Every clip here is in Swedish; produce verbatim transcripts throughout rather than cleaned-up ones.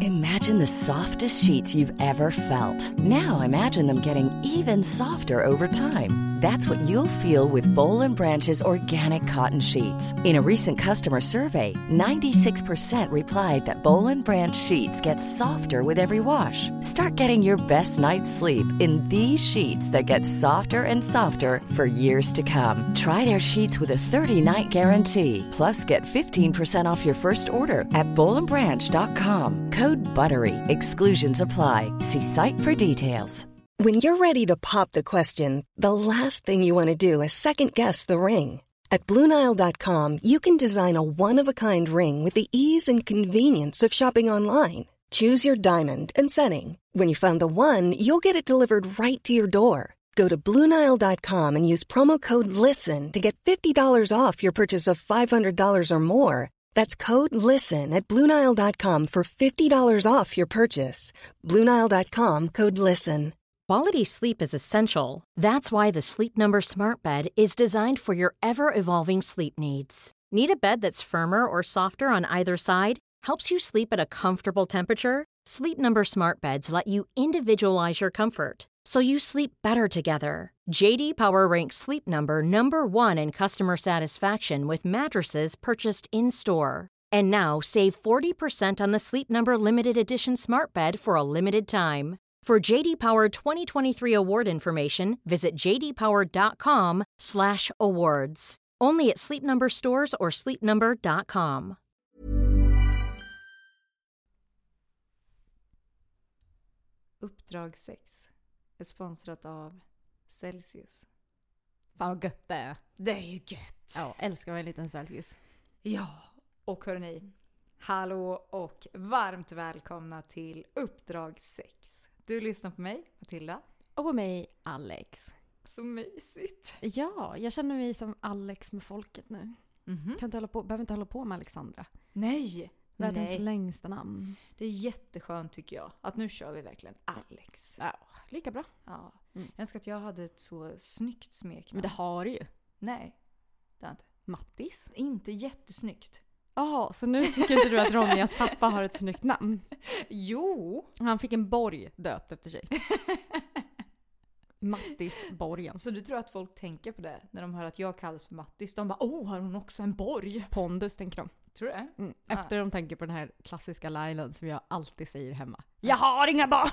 Imagine the softest sheets you've ever felt. Now imagine them getting even softer over time. That's what you'll feel with Boll and Branch's organic cotton sheets. In a recent customer survey, ninety-six percent replied that Boll and Branch sheets get softer with every wash. Start getting your best night's sleep in these sheets that get softer and softer for years to come. Try their sheets with a thirty-night guarantee. Plus, get fifteen percent off your first order at boll and branch dot com. Code BUTTERY. Exclusions apply. See site for details. When you're ready to pop the question, the last thing you want to do is second-guess the ring. At Blue Nile dot com, you can design a one-of-a-kind ring with the ease and convenience of shopping online. Choose your diamond and setting. When you find the one, you'll get it delivered right to your door. Go to blue nile dot com and use promo code LISTEN to get fifty dollars off your purchase of five hundred dollars or more. That's code LISTEN at blue nile dot com for fifty dollars off your purchase. blue nile dot com, code LISTEN. Quality sleep is essential. That's why the Sleep Number Smart Bed is designed for your ever-evolving sleep needs. Need a bed that's firmer or softer on either side? Helps you sleep at a comfortable temperature? Sleep Number Smart Beds let you individualize your comfort, so you sleep better together. J D Power ranks Sleep Number number one in customer satisfaction with mattresses purchased in-store. And now, save forty percent on the Sleep Number Limited Edition Smart Bed for a limited time. For J D Power twenty twenty-three award information, visit j d power dot com slash awards. Only at Sleep Number stores or sleep number dot com. Uppdrag sex är sponsrat av Celsius. Fan vad gött det är. Det är ju gött. Ja, älskar mig en liten Celsius. Ja, och hörni, hallå och varmt välkomna till Uppdrag sex. Du lyssnar på mig, Matilda. Och på mig, Alex. Så mysigt. Ja, jag känner mig som Alex med folket nu. Mm-hmm. Kan inte hålla på, behöver inte hålla på med Alexandra. Nej. Världens Nej. längsta namn. Det är jätteskönt tycker jag. Att nu kör vi verkligen Alex. Ja, lika bra. Ja. Mm. Jag önskar att jag hade ett så snyggt smeknamn. Men det har du ju. Nej, det har inte. Mattis. Inte jättesnyggt. Jaha, så nu tycker inte du att Ronjas pappa har ett snyggt namn? Jo. Han fick en borg döpt efter sig. Mattis borgen. Så du tror att folk tänker på det när de hör att jag kallas för Mattis? De bara, åh, har hon också en borg? Pondus tänker de. Tror du det? Mm. Efter ah. de tänker på den här klassiska linen som jag alltid säger hemma. Ja. Jag har inga barn!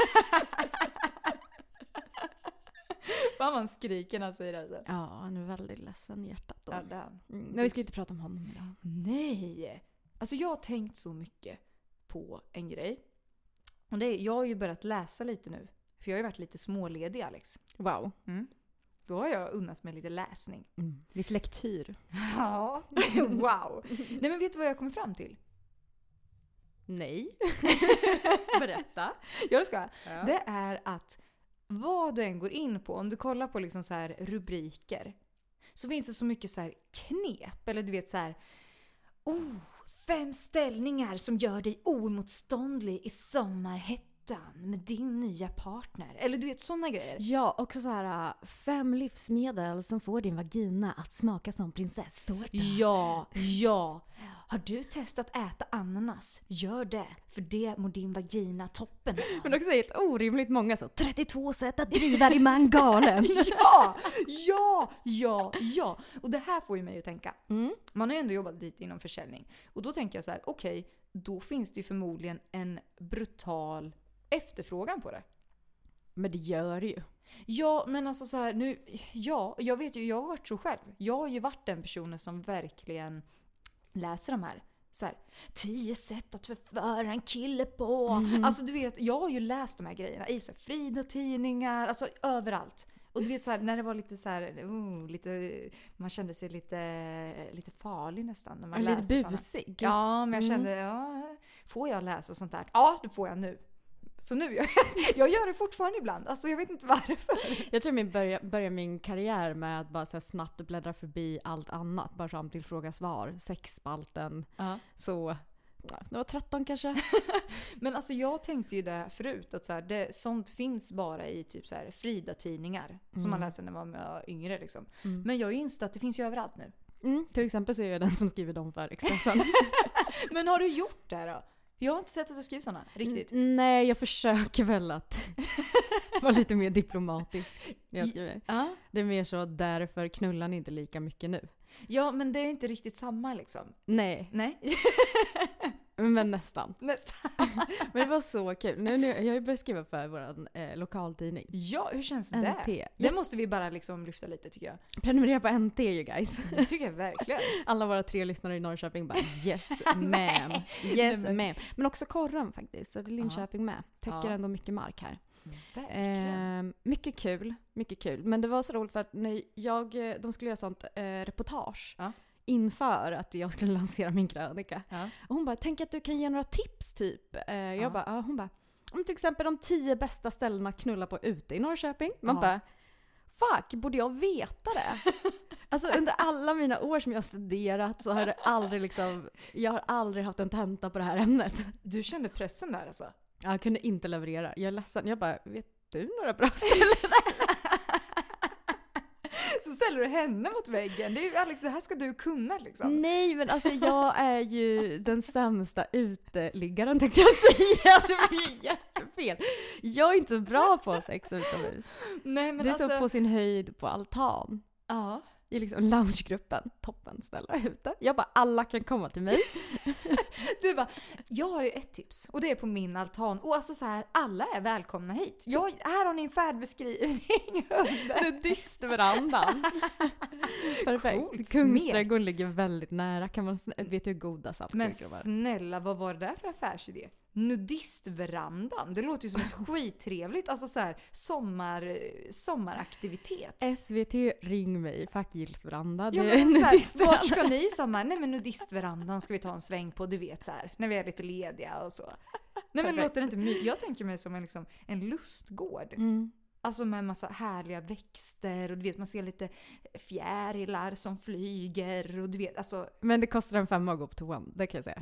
Fan man skriker när han säger det. Så. Ja, han är väldigt ledsen i hjärtat då. Ja, där. Mm. Men vi ska inte prata om honom idag. Nej! Alltså jag har tänkt så mycket på en grej. Och det är, jag har ju börjat läsa lite nu. För jag har ju varit lite småledig, Alex. Wow. Mm. Då har jag unnat mig lite läsning. Mm. Lite lektyr. Ja, wow. Nej men vet du vad jag kommer fram till? Nej. Berätta. Jag ska. Ja. Det är att vad du än går in på, om du kollar på liksom så här rubriker, så finns det så mycket så här knep. Eller du vet så här, oh, fem ställningar som gör dig oemotståndlig i sommarhettan med din nya partner. Eller du vet sådana grejer. Ja, också så här fem livsmedel som får din vagina att smaka som prinsesstårta. Ja, ja. Har du testat äta ananas? Gör det, för det mår din vagina toppen av. Men också helt orimligt många så trettiotvå sätt att driva i mangalen. Ja, ja, ja, ja. Och det här får ju mig att tänka. Mm. Man har ju ändå jobbat lite inom försäljning. Och då tänker jag så här, okej, okay, då finns det ju förmodligen en brutal efterfrågan på det. Men det gör det ju. Ja, men alltså så här nu, ja, jag vet ju, jag har varit så själv. Jag har ju varit den personen som verkligen läser de här så här, tio sätt att förföra en kille på. Mm. Alltså du vet, jag har ju läst de här grejerna i så här, Frida-tidningar, alltså överallt. Och du vet så här, när det var lite så här, oh, lite, man kände sig lite, lite farlig nästan när man lite läste busig. Såna. Ja, men jag kände, mm. ja, får jag läsa sånt där? Ja, det får jag nu. Så nu, jag, jag gör det fortfarande ibland. Alltså jag vet inte varför. Jag tror jag börjar börja min karriär med att bara så här snabbt bläddra förbi allt annat. Bara fram till fråga svar. Sexspalten. Uh-huh. Så det var tretton kanske. Men alltså jag tänkte ju det förut. Att så här, det, sånt finns bara i typ så här Frida-tidningar. Mm. Som man läser när man var yngre liksom. Mm. Men jag har ju insett att det finns ju överallt nu. Mm, till exempel så är jag den som skriver dem för Expressen. Men har du gjort det då? Jag har inte sett att du skriver såna, riktigt. N- nej, jag försöker väl att vara lite mer diplomatisk när jag skriver. Ja. Det är mer så, därför knullar ni inte lika mycket nu. Ja, men det är inte riktigt samma liksom. Nej. Nej. Men nästan. Nästan. Men det var så kul. Nu, nu, jag har ju börjat skriva för vår eh, lokaltidning. Ja, hur känns N det? T. Det måste vi bara liksom lyfta lite, tycker jag. Prenumerera på N T ju guys. Det tycker jag verkligen. Alla våra tre lyssnare i Norrköping bara yes ma'am. Yes ma'am. Men också Korren faktiskt. Så det är Linköping med. Täcker Ja. ändå mycket mark här. Verkligen. Eh, mycket kul. Mycket kul. Men det var så roligt för att när jag, de skulle göra sånt eh, reportage. Ja. Inför att jag skulle lansera min krönika. Ja. Och hon bara, tänk att du kan ge några tips typ. Eh, jag Ja. bara, ah, hon bara, om till exempel de tio bästa ställena att knulla på ute i Norrköping. Man Ja. bara, fuck, borde jag veta det? Alltså under alla mina år som jag har studerat så har det aldrig liksom, jag har aldrig haft en tenta på det här ämnet. Du kände pressen där alltså? Jag kunde inte leverera. Jag är ledsen. Jag bara, vet du några bra ställen? Så ställer du henne mot väggen. Det är ju, Alex, det här ska du kunna liksom. Nej, men alltså jag är ju den sämsta uteliggaren tänkte jag säga. Det blir ju jättefel. Jag är inte så bra på sex utomhus. Nej, men Det är alltså... så på sin höjd på altan. Ja. I liksom loungegruppen. Toppen ställa ute. Jag bara, alla kan komma till mig. Du bara, jag har ju ett tips och det är på min altan. Och alltså så här, alla är välkomna hit. Jag, här har ni en färdbeskrivning. Nudistverandan. Perfekt. Coolt. Kungsträdgården ligger väldigt nära. Kan man, vet du hur goda saltgurkor Men var? snälla, vad var det där för affärsidé? Nudistverandan. Det låter ju som ett skittrevligt, alltså så här, sommar, sommaraktivitet. S V T, ring mig. Fackgillsveranda. Ja, Det är men så här, nudistveranda. vart ska ni i sommar? Nej, men nudistverandan ska vi ta en sväng på, du vet så här, när vi är lite lediga och så. Nej, men låter det inte my- Jag tänker mig som en, liksom, en lustgård. Mm. Alltså med en massa härliga växter och du vet, man ser lite fjärilar som flyger och du vet, alltså. Men det kostar en femma att gå på toan, det kan jag säga.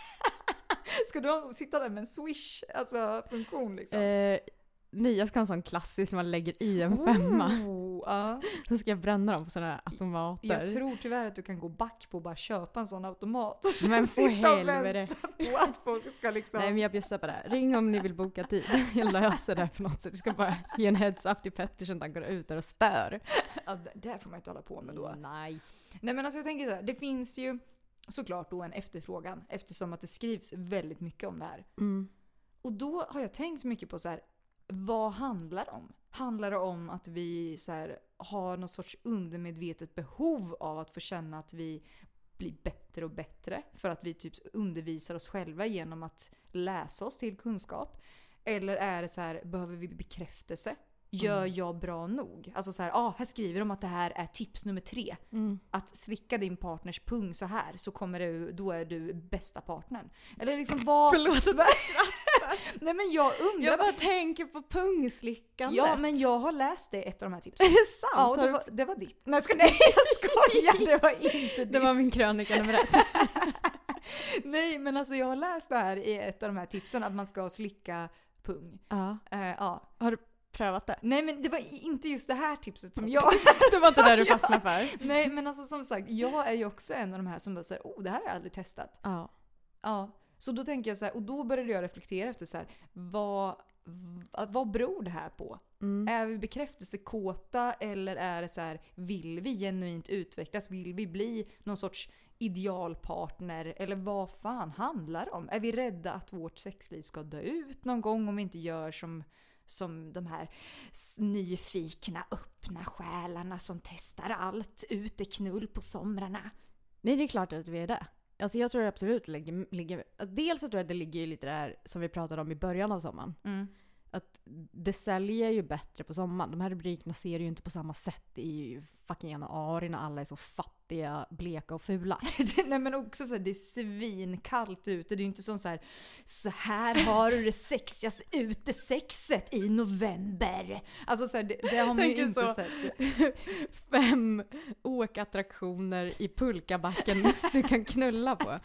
Ska du sitta där med en swish, alltså funktion liksom? Eh, nej, jag ska ha en sån klassisk som man lägger i en femma. Oh, ja. Så ska jag bränna dem på såna här automater. Jag tror tyvärr att du kan gå back på och bara köpa en sån automat. Men på sitta och helvete. vänta på att folk ska liksom... Nej, men jag bjussar på det. Ring om ni vill boka tid. Jag löser det här på något sätt. Jag ska bara ge en heads up till Pettersson att han går ut där och stör. Ja, det där får man inte hålla på med då. Nej. Nej, men alltså jag tänker så här, det finns ju såklart då en efterfrågan eftersom att det skrivs väldigt mycket om det här. Mm. Och då har jag tänkt mycket på så här, vad handlar det om? Handlar det om att vi så här, har någon sorts undermedvetet behov av att få känna att vi blir bättre och bättre för att vi typ undervisar oss själva genom att läsa oss till kunskap? Eller är det så här, behöver vi bekräftelse? Gör jag bra nog? Alltså så här, ah, här skriver de att det här är tips nummer tre. Mm. Att slicka din partners pung så här, så kommer du, då är du bästa partnern. Eller liksom vad... Förlåt att jag skrattar. Nej, men jag undrar... Jag bara tänker på pungslickandet. Ja, men jag har läst det i ett av de här tipsen. Är det sant? Ja, och det Har var, det var ditt. Nej, jag skojar, nej, jag skojar, det var inte ditt. Det var min krönika nummer ett. Nej, men alltså jag har läst det här i ett av de här tipsen, att man ska slicka pung. Ja. Uh, ja. Har du prövat det? Nej, men det var inte just det här tipset som jag... Det var inte där du fastnade för. Nej, men alltså som sagt, jag är ju också en av de här som bara säger, oh, det här har jag aldrig testat. Ja. Ja, så då tänker jag så här, och då började jag reflektera efter så här, vad, vad beror det här på? Mm. Är vi bekräftelsekåta eller är det så här, vill vi genuint utvecklas? Vill vi bli någon sorts idealpartner? Eller vad fan handlar det om? Är vi rädda att vårt sexliv ska dö ut någon gång om vi inte gör som, som de här nyfikna, öppna själarna som testar allt, uteknull på somrarna? Nej, det är klart att vi är det. Alltså jag tror det absolut ligger, ligger alltså dels så tror jag att det ligger ju lite där som vi pratade om i början av sommaren. Mm. Att det säljer ju bättre på sommaren. De här rubrikerna ser ju inte på samma sätt i fucking januari när alla är så fattiga, bleka och fula. Nej, men också så här, det är svinkallt ute. Det är ju inte som så här, så här har du det sexigaste utesexet i november. Alltså så här, det, det har man ju Tänker inte så. sett. Fem åkattraktioner i pulkabacken du kan knulla på.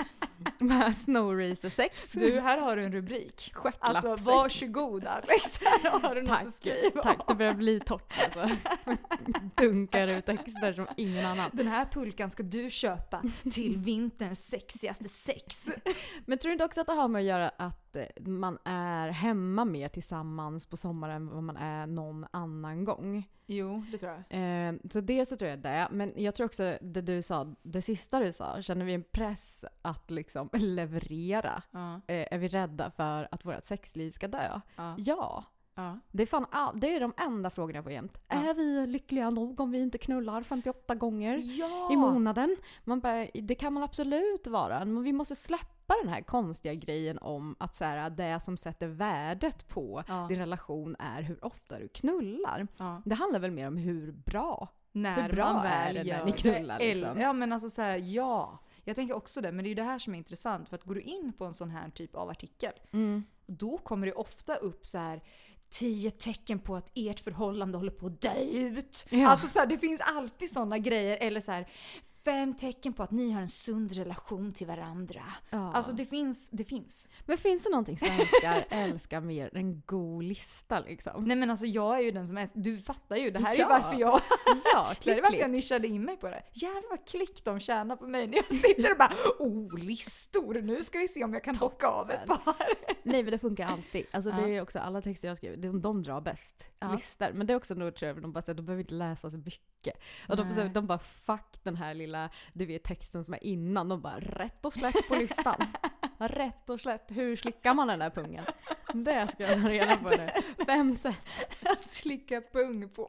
med Snow Racer sex. Du, här har du en rubrik. Stjärtlappsex. Alltså varsågod Alex, här har du något tack, att skriva tack, det om. börjar bli torrt alltså. Dunkar ut texter som ingen annan. Den här pulkan ska du köpa till vinterns sexigaste sex. Men tror du inte också att det har med att göra att man är hemma mer tillsammans på sommaren än vad man är någon annan gång? Jo, det tror jag. Eh, så det så tror jag det. Men jag tror också det du sa, det sista du sa, känner vi en press att liksom leverera? Ja. Eh, är vi rädda för att vårt sexliv ska dö? Ja. Ja. Ja. Det är, fan all, det är de enda frågorna jag får jämt. Ja. Är vi lyckliga nog om vi inte knullar femtioåtta gånger Ja. i månaden? Man bara, det kan man absolut vara. Men vi måste släppa den här konstiga grejen om att så här, det som sätter värdet på Ja. din relation är hur ofta du knullar. Ja. Det handlar väl mer om hur bra. När Hur bra man är väl det när gör ni knullar, det. liksom? Ja, men alltså så här, ja. Jag tänker också det, men det är ju det här som är intressant. För att går du in på en sån här typ av artikel, Mm. då kommer det ofta upp så här tio tecken på att ert förhållande håller på att dö ut. Ja. Alltså så här, det finns alltid såna grejer. Eller så här, fem tecken på att ni har en sund relation till varandra. Ja. Alltså det finns, det finns. Men finns det någonting svenskar älskar mer? En god lista liksom? Nej men alltså jag är ju den som är, du fattar ju, det här är Ja. ju varför jag Ja, det är klick, varför jag klick. nischade in mig på det. Jävlar vad klick de tjänar på mig när jag sitter och bara oh, listor, nu ska vi se om jag kan bocka av ett par. Nej, men det funkar alltid. Alltså Ja. det är också alla texter jag skriver, de, de drar bäst Ja. listor. Men det är också nog tror jag, de bara säger, de behöver inte läsa så mycket. Och de, Nej. de bara fuck den här lilla, du vet texten som är innan, de bara rätt och slätt på listan. Rätt och slätt, hur slickar man den där pungen? Det ska jag ha reda på det. Fem sätt. Att slicka pung på.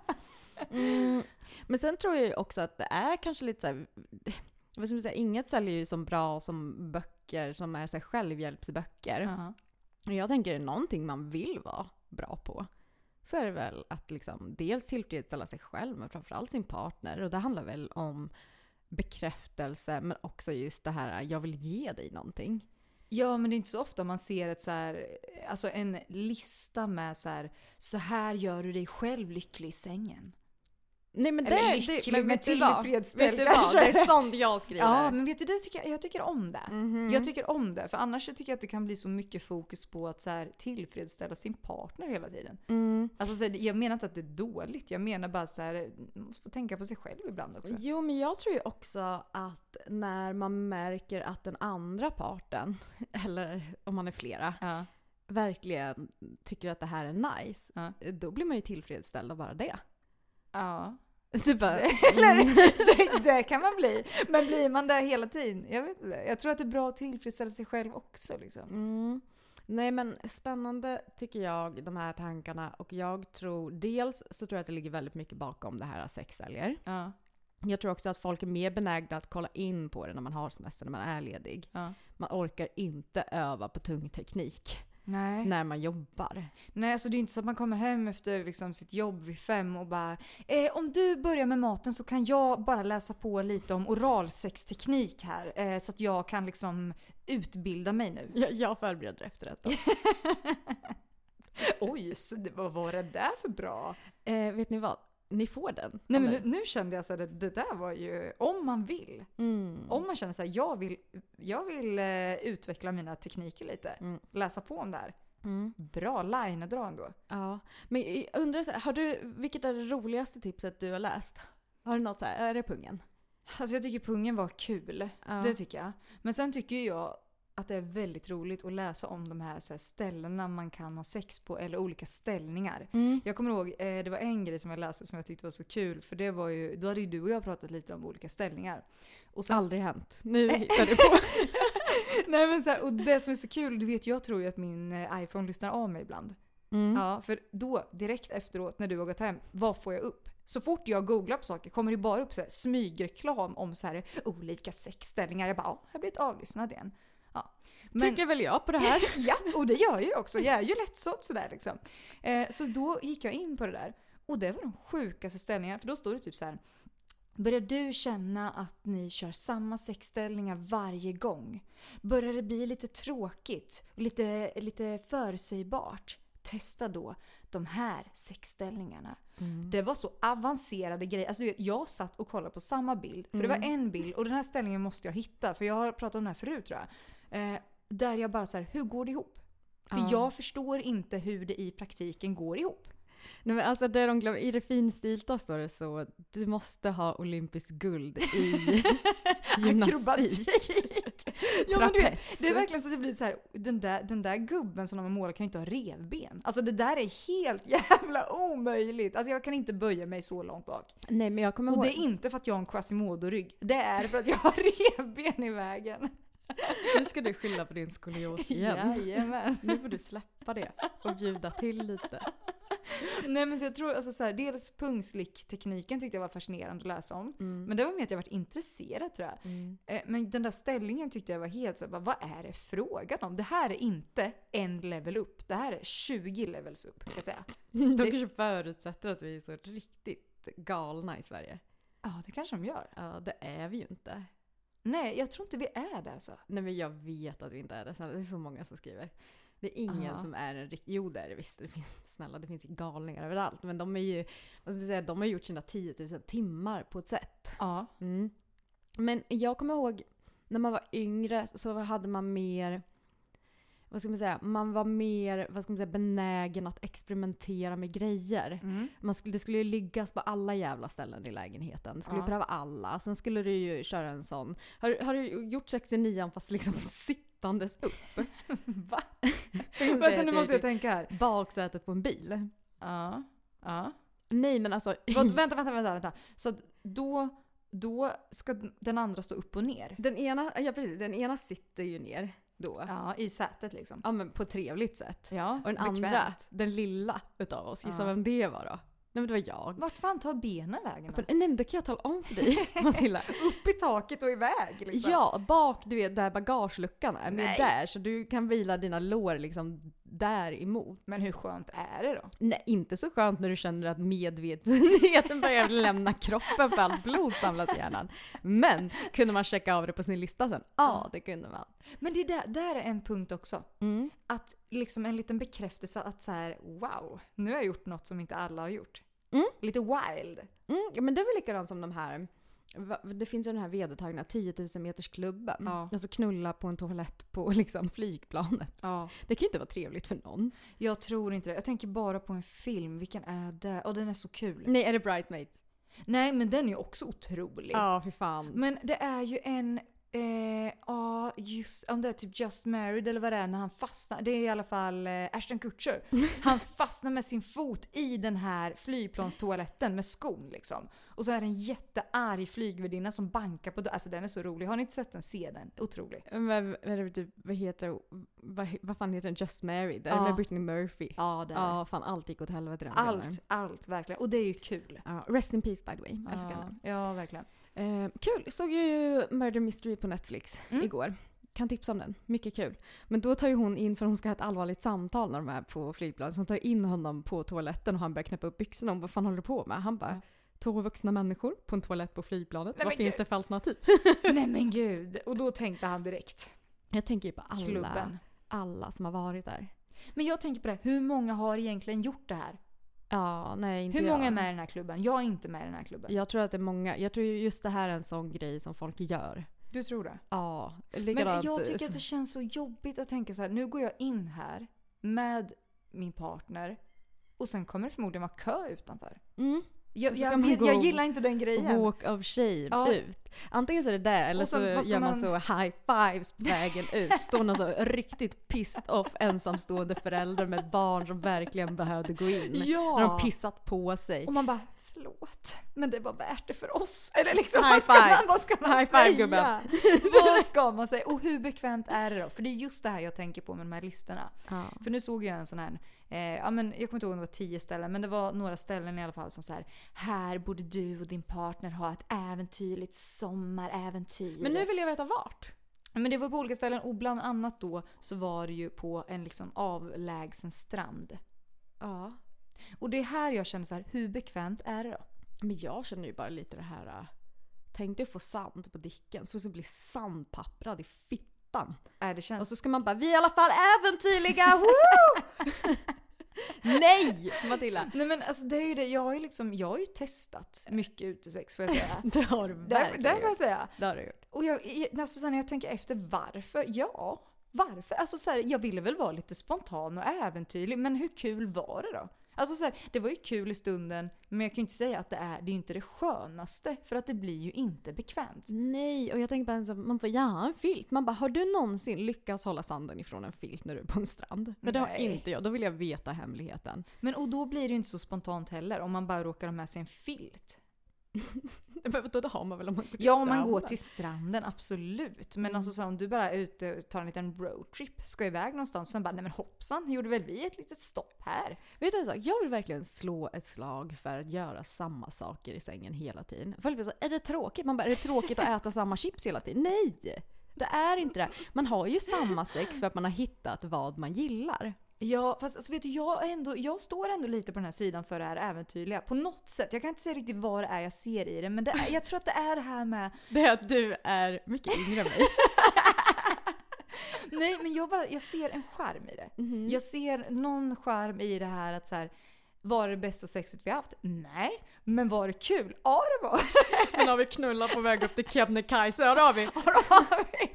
Mm. Men sen tror jag ju också att det är kanske lite så här, vad ska man säga, inget säljer ju som bra som böcker som är så här självhjälpsböcker. Ja. Och jag tänker är det någonting man vill vara bra på, så är det väl att liksom dels tillfredsställa sig själv men framförallt sin partner. Och det handlar väl om bekräftelse men också just det här, jag vill ge dig någonting. Ja, men det är inte så ofta man ser ett så här, alltså en lista med så här, så här gör du dig själv lycklig i sängen. Nej men det, Eller det lycklig men med vet du vad? tillfredsställd Vet du vad? kanske. Det är sånt jag skriver. Ja, men vet du, det tycker jag, jag tycker om det. Mhm. Jag tycker om det, för annars så tycker jag att det kan bli så mycket fokus på att så här, tillfredsställa sin partner hela tiden. Mm. Alltså, så här, jag menar inte att det är dåligt, jag menar bara så här, man måste få tänka på sig själv ibland också. Jo, men jag tror ju också att när man märker att den andra parten, eller om man är flera, Ja. verkligen tycker att det här är nice, Ja. då blir man ju tillfredsställd av bara det. Ja. Du bara, Eller, det, det kan man bli. Men blir man där hela tiden? Jag vet inte. Jag tror att det är bra att tillfredsställa sig själv också. Liksom. mm. Nej men spännande tycker jag de här tankarna, och jag tror dels så tror jag att det ligger väldigt mycket bakom det här sexsäljer. Ja. Jag tror också att folk är mer benägna att kolla in på det när man har semester, när man är ledig. Ja. Man orkar inte öva på tung teknik Nej. när man jobbar. Nej, alltså det är inte så att man kommer hem efter liksom, sitt jobb vid fem och bara eh, om du börjar med maten så kan jag bara läsa på lite om oralsexteknik här eh, så att jag kan liksom utbilda mig nu. Jag, jag förbereder efter detta. Oj, så det, vad var det där för bra? eh, vet ni vad? Ni får den. Nej, men nu, nu kände jag så här, det, det där var ju, om man vill. Mm. Om man känner så här, jag vill, jag vill eh, utveckla mina tekniker lite. Mm. Läsa på om det här. Mm. Bra line-dra ändå. Ja, men jag undrar, så här, har du, vilket är det roligaste tipset du har läst? Har du något så här, är det pungen? Alltså jag tycker pungen var kul. Ja. Det tycker jag. Men sen tycker jag att det är väldigt roligt att läsa om de här, så här ställena man kan ha sex på eller olika ställningar. Mm. Jag kommer ihåg, eh, det var en grej som jag läste som jag tyckte var så kul. För det var ju, då hade ju du och jag pratat lite om olika ställningar. Och sen, Aldrig hänt. Nu hittar du på. Nej, men så här, och det som är så kul, du vet jag tror ju att min eh, iPhone lyssnar av mig ibland. Mm. Ja, för då direkt efteråt när du har gått hem, vad får jag upp? Så fort jag googlar på saker kommer det bara upp så här, smygreklam om så här, olika sexställningar. Jag bara, ja, jag har blivit avlyssnad igen. Ja. Men, Tycker väl jag på det här. ja, och det gör jag ju också. Jag är ju lättsåld sådär liksom. Eh, så då gick jag in på det där. Och det var de sjukaste ställningarna. För då står det typ så här: börjar du känna att ni kör samma sexställningar varje gång? Börjar det bli lite tråkigt och lite, lite förutsägbart? testa då de här sexställningarna. Mm. Det var så avancerade grejer. Alltså jag satt och kollade på samma bild. För Mm. det var en bild och den här ställningen måste jag hitta. För jag har pratat om den här förut tror jag. Eh, där jag bara så här, hur går det ihop? För Ja. jag förstår inte hur det i praktiken går ihop. Nej, men alltså det de glömmer, i det finstilta står det så, du måste ha olympisk guld i gymnastik. Akrobatik. Ja, men du vet, Trapets. det är verkligen så att det blir så här, den där, den där gubben som de har målat kan ju inte ha revben. Alltså det där är helt jävla omöjligt. Alltså jag kan inte böja mig så långt bak. Nej, men jag kommer Och ihåg... det är inte för att jag har en Quasimodo-rygg. Det är för att jag har revben i vägen. Nu ska du skylla på din skolios igen. Jajamän. Nu får du släppa det och bjuda till lite. Nej men så jag tror alltså så här, dels pungslick-tekniken tyckte jag var fascinerande att läsa om. Mm. Men det var mer att jag varit intresserad tror jag. Mm. Eh, Men den där ställningen tyckte jag var helt så här, bara, vad är det frågan om? Det här är inte en level upp. Det här är tjugo levels upp kan jag säga. De Det- kanske förutsätter att vi är så riktigt galna i Sverige. Ja, det kanske de gör. Ja, det är vi ju inte. Nej, jag tror inte vi är det alltså. Nej, men jag vet att vi inte är det. Snälla, det är så många som skriver. Det är ingen Ja. som är en riktig... Jo, det är det visst. Det finns, snälla, det finns galningar överallt. Men de är ju... Vad ska man säga? De har gjort sina tio tusen timmar på ett sätt. Ja. Mm. Men jag kommer ihåg när man var yngre så hade man mer, vad ska man säga, man var mer, vad ska man säga, benägen att experimentera med grejer. Mm. Man skulle, det skulle ju liggas på alla jävla ställen i lägenheten. Det skulle Ja. ju pröva alla. Sen skulle du ju köra en sån. Har, har du gjort sextionio fast liksom sittandes upp? Va? Säga Vänta, att nu jag måste är jag tänka här. baksätet på en bil. Ja. Ja. Nej, men alltså... Vad, vänta, vänta, vänta, vänta. Så att då, då ska den andra stå upp och ner? Den ena, ja precis, den ena sitter ju ner då. Ja, i sätet liksom. Ja, men på ett trevligt sätt. Ja, Och den bekvämt. andra, den lilla utav oss, gissa Ja. vem det var då? Nej, men det var jag. Vart fan tar benen vägen då? Nej, men det kan jag tala om för dig, Matilda. Upp i taket och iväg liksom. Ja, bak, du vet, där bagageluckan är. Med Nej. där, så du kan vila dina lår liksom där emot. Men hur skönt är det då? Nej, inte så skönt när du känner att medvetenheten börjar lämna kroppen för allt blod samlas i hjärnan. Men kunde man checka av det på sin lista sen? Ja, det kunde man. Men det där, där är en punkt också. Mm. Att liksom en liten bekräftelse att så här, wow, nu har jag gjort något som inte alla har gjort. Mm. Lite wild. Mm, ja, men det är väl likadant som de här, va- det finns ju den här vedertagna tio tusen meters klubben. Ja. Alltså knulla på en toalett på liksom flygplanet. Ja. Det kan ju inte vara trevligt för någon. Jag tror inte det. Jag tänker bara på en film. Vilken är det? Och den är så kul. Nej, är det Bridesmaids? Nej, men den är ju också otrolig. Ja, för fan. Men det är ju en... eh, Ja, just... Om det är typ Just Married eller vad det är när han fastnar. Det är i alla fall eh, Ashton Kutcher. Han fastnar med sin fot i den här flygplanstoaletten med skon liksom. Och så är det en jättearg flygvärdinna som bankar på dörren. Alltså den är så rolig. Har ni inte sett den? Se den. Otrolig. Men, är det typ, vad heter vad, vad fan heter den? Just Married? Är det Ja. med Brittany Murphy? Ja, det är Ja, fan allt gick åt helvete i den filmen. allt, allt verkligen. Och det är ju kul. Ja, rest in peace by the way. Älskar Ja, den. ja, verkligen. Eh, kul, såg ju Murder Mystery på Netflix Mm. igår. Kan tipsa om den, mycket kul. Men då tar ju hon in, för hon ska ha ett allvarligt samtal när de är på flygplan, så hon tar in honom på toaletten och han börjar knäppa upp byxorna om vad fan håller du på med? Han bara, Ja. två vuxna människor på en toalett på flygplanet, Nej, vad men finns gud. det för alternativ? Nej men gud. Och då tänkte han direkt. Jag tänker ju på alla, Klubben. alla som har varit där. Men jag tänker på det. Hur många har egentligen gjort det här? Ja, nej inte Hur jag. många är med i den här klubben? Jag är inte med i den här klubben. Jag tror att det är många, jag tror ju just det här är en sån grej som folk gör. Du tror det? Ja, Men likadant. jag tycker att det känns så jobbigt att tänka så här. Nu går jag in här med min partner och sen kommer det förmodligen vara kö utanför. Mm. Jag, Och så jag, kan man vet- gå jag gillar inte den grejen. Walk of shame Ja. ut. Antingen så är det där eller Och sen, så vad ska gör man, man- så high fives på vägen ut. Står någon så riktigt pissed off ensamstående förälder med ett barn som verkligen behövde gå in. Ja. När de pissat på sig. Och man bara, förlåt, men det var värt det för oss. Eller liksom, High vad ska five. man, vad ska man High five, säga? gubben. Vad ska man säga? Och hur bekvämt är det då? För det är just det här jag tänker på med de här listorna. Ja. För nu såg jag en sån här, eh, ja men jag kommer inte ihåg om det var tio ställen, men det var några ställen i alla fall som så här: här borde du och din partner ha ett äventyrligt sommaräventyr. Men nu vill jag veta vart. Men det var på olika ställen och bland annat då så var det ju på en liksom avlägsen strand. Ja. Och det är här jag känner så här: hur bekvämt är det då? Men jag känner ju bara lite det här. äh, Tänk dig att få sand på dicken. Så det blir sandpapprad i fittan. Är det känns... Och så ska man bara, vi är i alla fall äventyrliga! Woo! Nej, Matilda! Nej men alltså det är ju det, jag har ju liksom, jag har ju testat mycket utesex får jag säga. Det har du Där, verkligen där får jag säga. Det har du gjort. Och jag, jag, alltså, så när jag tänker efter varför, ja, varför? Alltså så här, jag ville väl vara lite spontan och äventyrlig, men hur kul var det då? Alltså så här, det var ju kul i stunden, men jag kan ju inte säga att det är, det är ju inte det skönaste, för att det blir ju inte bekvämt. Nej, och jag tänker bara att man får ja, en filt. Man bara, har du någonsin lyckats hålla sanden ifrån en filt när du är på en strand? Men det har Nej. inte jag, då vill jag veta hemligheten. Men och då blir det ju inte så spontant heller, om man bara råkar ha med sig en filt. Men då har man väl om man går till Ja, om man stranden. går till stranden, absolut. Men Mm. alltså så om du bara är ute och tar en liten roadtrip, ska iväg någonstans, sen bara, nej men hoppsan, gjorde väl vi ett litet stopp här? Vet du en sak? Jag vill verkligen slå ett slag för att göra samma saker i sängen hela tiden. För så, är det tråkigt? Man bara, är det tråkigt att äta samma chips hela tiden? Nej! Det är inte det. Man har ju samma sex för att man har hittat vad man gillar. Ja, fast alltså, vet du, jag, är ändå, jag står ändå lite på den här sidan för det här äventyrliga. På något sätt, jag kan inte säga riktigt vad det är jag ser i det, men det är, jag tror att det är det här med... Det är att du är mycket yngre än mig. Nej, men jag, bara, jag ser en charm i det. Mm-hmm. Jag ser någon charm i det här att så här, var det bästa sexet vi haft? Nej. Men var det kul? Ja, det var det. Men har vi knullat på väg upp till Kebnekaise? Ja, det har vi. Ja, det har vi.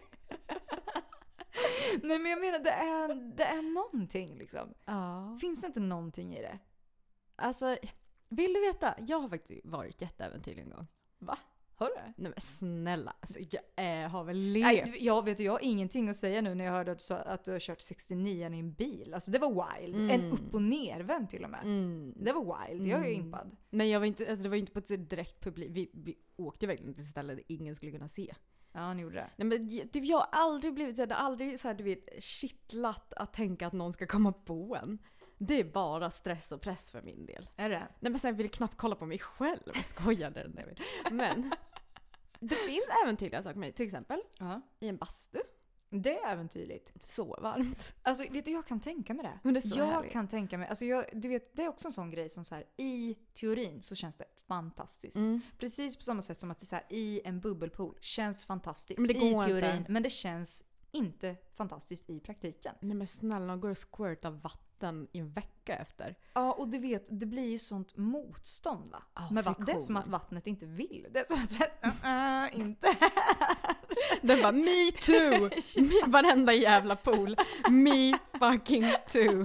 Nej, men jag menar, det är, det är någonting liksom. Ja. Finns det inte någonting i det? Alltså, vill du veta? Jag har faktiskt varit jätteäventyrlig en gång. Va? Har du? Nej men snälla, alltså, jag äh, har väl levt. Nej, jag vet jag har ingenting att säga nu när jag hörde att du, sa att du har kört sextionio i en bil. Alltså det var wild. Mm. En upp- och nervänd till och med. Mm. Det var wild. Jag är ju Mm. impad. Men jag var inte, alltså, det var inte på ett direkt publik. Vi, vi åkte verkligen till ett ställe där ingen skulle kunna se. Ja, han gjorde det. Nej, men typ, jag har aldrig blivit så här, det har aldrig så här, du vet, kittlat att tänka att någon ska komma på en. Det är bara stress och press för min del. Är det? Nej men sen vill jag knappt kolla på mig själv. Jag skojade. Men det finns äventyrliga saker med mig. Till exempel Ja. i en bastu. Det är äventyrligt. Så varmt. Alltså vet du, jag kan tänka mig det. Men det är så jag härligt. kan tänka mig, alltså jag, du vet, det är också en sån grej som så här, i teorin så känns det fantastiskt. Mm. Precis på samma sätt som att det så här, i en bubbelpool känns fantastiskt Men det i går teorin. inte. Men det känns inte fantastiskt i praktiken. Nej men snälla, de går och squirtar vatten i en vecka efter. Ja, och du vet, det blir ju sånt motstånd va? Ja, Men va- det är friktionen. som att vattnet inte vill. Det är som att säga, uh, uh, inte Den bara, me too! Me, varenda jävla pool. Me fucking too.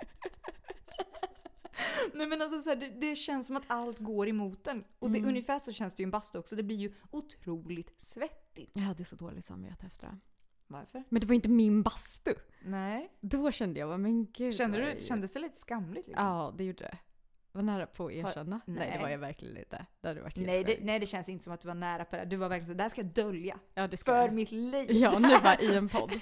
Nej men alltså så här, det, det känns som att allt går emot den. Och det, Mm. ungefär så känns det ju i en bastu också. Det blir ju otroligt svettigt. Jag hade så dåligt samvete efter det. Varför? Men det var inte min bastu. Nej. Då kände jag, men gud. Kände vad du, det kändes det lite skamligt liksom? Ja, det gjorde det. Var nära på att erkänna. Har- nej. nej. det var jag verkligen inte. Det hade varit helt Nej, det, sjukt. nej, det känns inte som att du var nära på det. Du var verkligen så, det här ska jag dölja. Ja, det ska För jag. mitt liv. Ja, nu bara i en podd.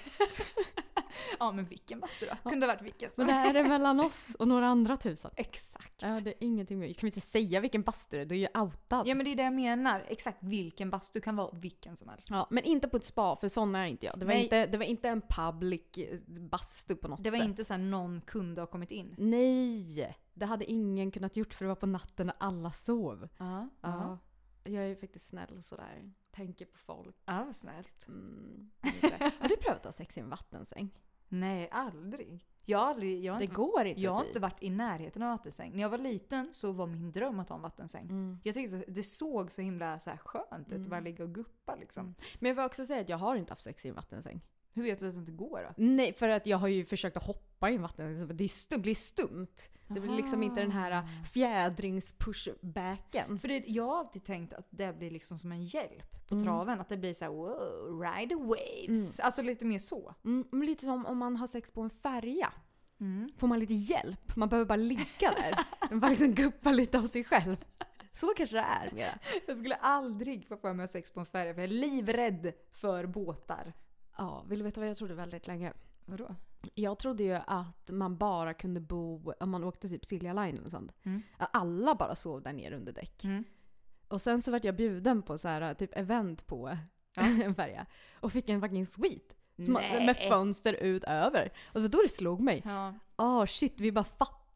Ja, men vilken bastu då? Kunde ha varit vilken som Men det här är mellan oss och några andra tusen. Exakt. Ja, det är ingenting mer. Jag kan inte säga vilken bastu det är, du är ju outad. Ja, men det är det jag menar. Exakt vilken bastu kan vara vilken som helst. Ja, men inte på ett spa, för sån är inte jag. Det var, Nej. inte, det var inte en public eh, bastu på något Det var sätt. inte så här någon kunde ha kommit in. Nej! Det hade ingen kunnat gjort för det var på natten när alla sov. Ja, Ja. Jag är faktiskt snäll sådär. Tänker på folk. Ja, vad snällt. Mm, lite. Har du prövat att ha sex i en vattensäng? Nej, aldrig. Jag har aldrig, jag har Det inte, går inte. jag har typ. inte varit i närheten av vattensäng. När jag var liten så var min dröm att ha en vattensäng. Mm. Jag tyckte att det såg så himla så här skönt ut att Mm. bara ligga och guppa liksom. Mm. Men jag vill också säga att jag har inte haft sex i en vattensäng. Hur vet du att det inte går då? Nej, för att jag har ju försökt att hoppa i en vattensäng. Det är stum, blir stumt. Det blir liksom inte den här fjädrings-pushbacken. För det, jag har alltid tänkt att det blir liksom som en hjälp på Mm. traven. Att det blir så här: wow, ride the waves. Alltså lite mer så. Mm, men lite som om man har sex på en färja. Mm. Får man lite hjälp. Man behöver bara ligga där. Man bara liksom guppa lite av sig själv. Så kanske det är mera. Jag skulle aldrig få för mig att ha sex på en färja för jag är livrädd för båtar. Ja, vill du veta vad jag trodde väldigt länge? Vadå? Jag trodde ju att man bara kunde bo, om man åkte typ Silja Line eller sånt. Mm. Att alla bara sov där nere under däck. Mm. Och sen så vart jag bjuden på så här typ event på Ja. en färja. Och fick en fucking suite. Som, Nej. med fönster ut över. Och det var då det slog mig. Ja. Åh oh, shit, vi är bara fattiga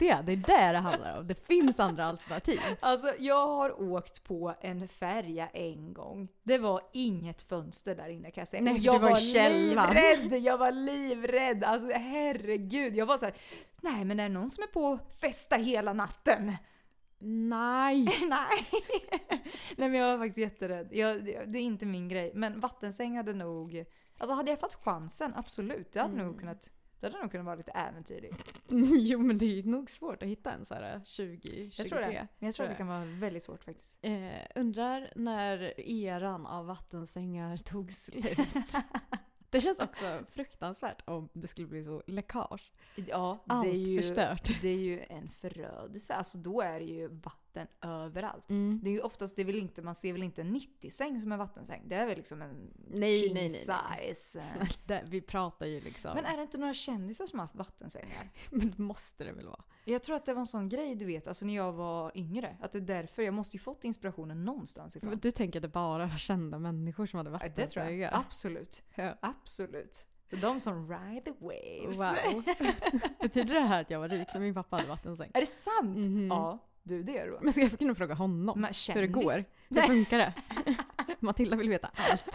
fattiga. Det är det det handlar om. Det finns andra alternativ. Alltså jag har åkt på en färja en gång. Det var inget fönster där inne kan jag säga. Nej, och jag det var var källan. livrädd. Jag var livrädd. Alltså herregud. Jag var så här, nej men är det någon som är på festa hela natten? Nej. Nej. Nej men jag var faktiskt jätterädd. Jag, det är inte min grej. Men vattensäng hade nog... Alltså hade jag fått chansen, absolut. Det hade mm. nog kunnat... Det hade nog kunnat vara lite äventyrligt. Jo, men det är nog svårt att hitta en så här tjugo tjugotre. Jag tror det. Men jag tror att det kan vara väldigt svårt faktiskt. Eh, undrar när eran av vattensängar tog slut. Det känns också fruktansvärt om det skulle bli så läckage. Ja, allt det är ju, förstört. Det är ju en förödelse. Alltså då är det ju vatten överallt. Mm. Det är ju oftast, det är väl inte, man ser väl inte en nittio-säng som en vattensäng. Det är väl liksom en nej, king nej, nej, size. nej. Det, vi pratar ju liksom. Men är det inte några kändisar som har haft vattensängar? Men det måste det väl vara. Jag tror att det var en sån grej, du vet, alltså när jag var yngre. Att det är därför, jag måste ju fått inspirationen någonstans ifrån. Men du tänker att det bara var kända människor som hade vattensängar? Det tror jag, absolut. Ja. Absolut. De som ride the waves. Wow. Betyder det här att jag var rik när min pappa hade vattensäng? Är det sant? Mm-hmm. Ja, du det är då. Men ska jag kunna fråga honom Men, hur det går? Hur Nej. funkar det? Matilda vill veta allt.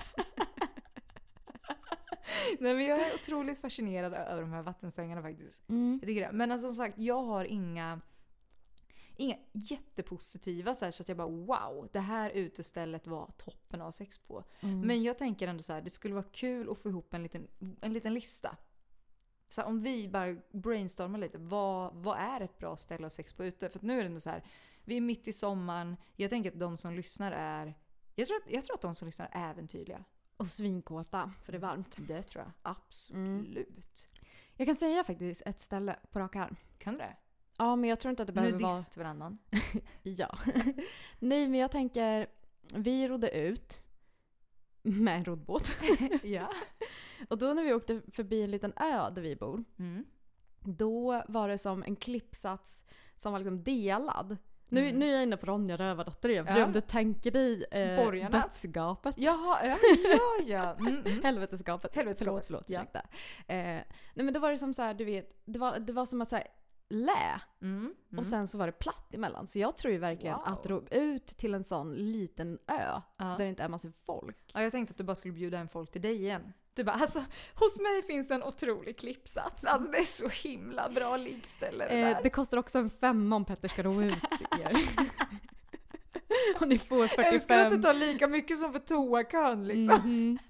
Nej, men jag är otroligt fascinerad över de här vattensängarna faktiskt. Mm. Jag tycker det. Men alltså, som sagt, jag har inga inga jättepositiva så, här, så att jag bara wow, det här utestället var toppen av sex på. Mm. Men jag tänker ändå så här, det skulle vara kul att få ihop en liten, en liten lista. Så här, om vi bara brainstormar lite, vad, vad är ett bra ställe av sex på ute? För att nu är det ändå så här, vi är mitt i sommaren. Jag tänker att de som lyssnar är, jag tror att, jag tror att de som lyssnar är äventyrliga. Och svinkåta, för det är varmt. Det tror jag, absolut. Mm. Jag kan säga faktiskt ett ställe på rak arm. Kan du det? Ja, men jag tror inte att det behöver vara... Nudistvarannan. Ja. Nej, men jag tänker, vi rodde ut med en roddbåt. Ja. Och då när vi åkte förbi en liten ö där vi bor, mm. då var det som en klippsats som var liksom delad. Nu, mm. nu är jag inne på Ronja Rövardotter igen. Ja. Om du tänker dig eh, dödsgapet. Jaha, ja, ja, ja. Mm, mm. Helvetesgapet. Helvetesgapet. Förlåt, förlåt. Ja. Eh, nej, men då var det som så här, du vet, det var, det var som att så här, lä. Mm, mm. Och sen så var det platt emellan. Så jag tror ju verkligen wow. att ro ut till en sån liten ö ja. där det inte är massa folk. Ja, jag tänkte att du bara skulle bjuda en folk till dig igen. Du bara, alltså, hos mig finns en otrolig klippsats. Alltså det är så himla bra liggställe det eh, där. Det kostar också en femma om Petter ska ro ut er. Och ni får fyrtiofem. Jag älskar att du tar lika mycket som för toakön liksom. Mm-hmm.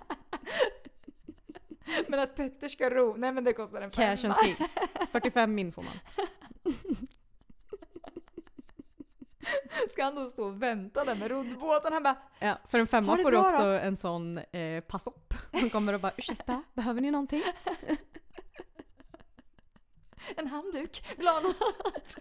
Men att Petter ska ro, nej men det kostar en femma. Cash and king. fyrtiofem min får man. Ska han då stå och vänta där med roddbåten? Han bara, ja, för en femma får du också då? En sån eh, pass-upp. Som kommer och bara, ursäkta, behöver ni någonting? En handduk, vill ha något?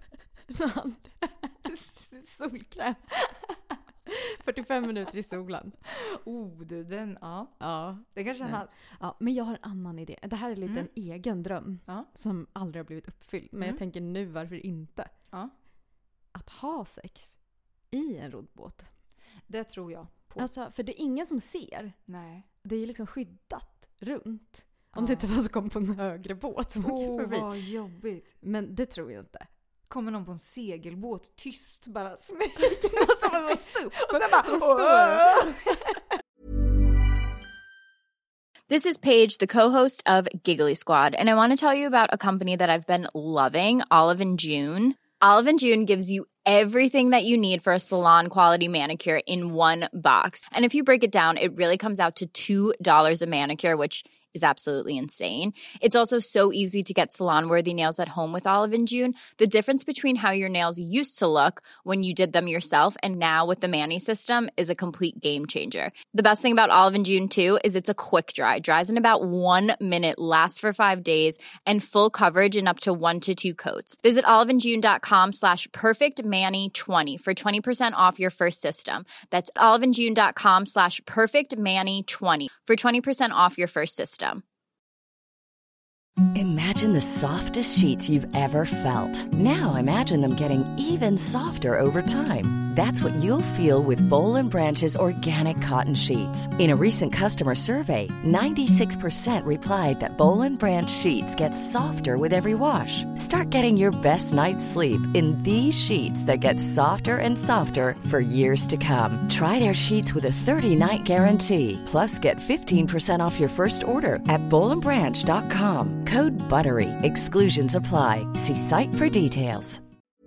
Solkräm. fyrtiofem minuter i solen. Oh, du, den, ja. Ja. Det kanske är hans. Ja, men jag har en annan idé. Det här är lite mm. en egen dröm. Ja. Som aldrig har blivit uppfylld. Men mm. jag tänker nu, varför inte? Ja. Att ha sex i en roddbåt. Det tror jag på. Alltså, för det är ingen som ser. Nej. Det är ju liksom skyddat runt. Om ja. det inte är någon som kommer på en högre båt som åker oh, förbi. Åh, vad jobbigt. Men det tror jag inte. Kommer någon på en segelbåt tyst bara smyger och så bara så och sen bara står. This is Paige, the co-host of Giggly Squad, and I want to tell you about a company that I've been loving, Olive and June. Olive and June gives you everything that you need for a salon quality manicure in one box. And if you break it down, it really comes out to two dollars a manicure, which is absolutely insane. It's also so easy to get salon-worthy nails at home with Olive and June. The difference between how your nails used to look when you did them yourself and now with the Mani system is a complete game changer. The best thing about Olive and June too is it's a quick dry. Dries in about one minute, lasts for five days, and full coverage in up to one to two coats. Visit oliveandjune.com slash perfectmani20 for twenty percent off your first system. That's oliveandjune.com slash perfectmani20 for twenty percent off your first system. Imagine the softest sheets you've ever felt. Now imagine them getting even softer over time. That's what you'll feel with Boll and Branch's organic cotton sheets. In a recent customer survey, ninety-six percent replied that Boll and Branch sheets get softer with every wash. Start getting your best night's sleep in these sheets that get softer and softer for years to come. Try their sheets with a thirty-night guarantee. Plus, get fifteen percent off your first order at boll and branch dot com. Code BUTTERY. Exclusions apply. See site for details.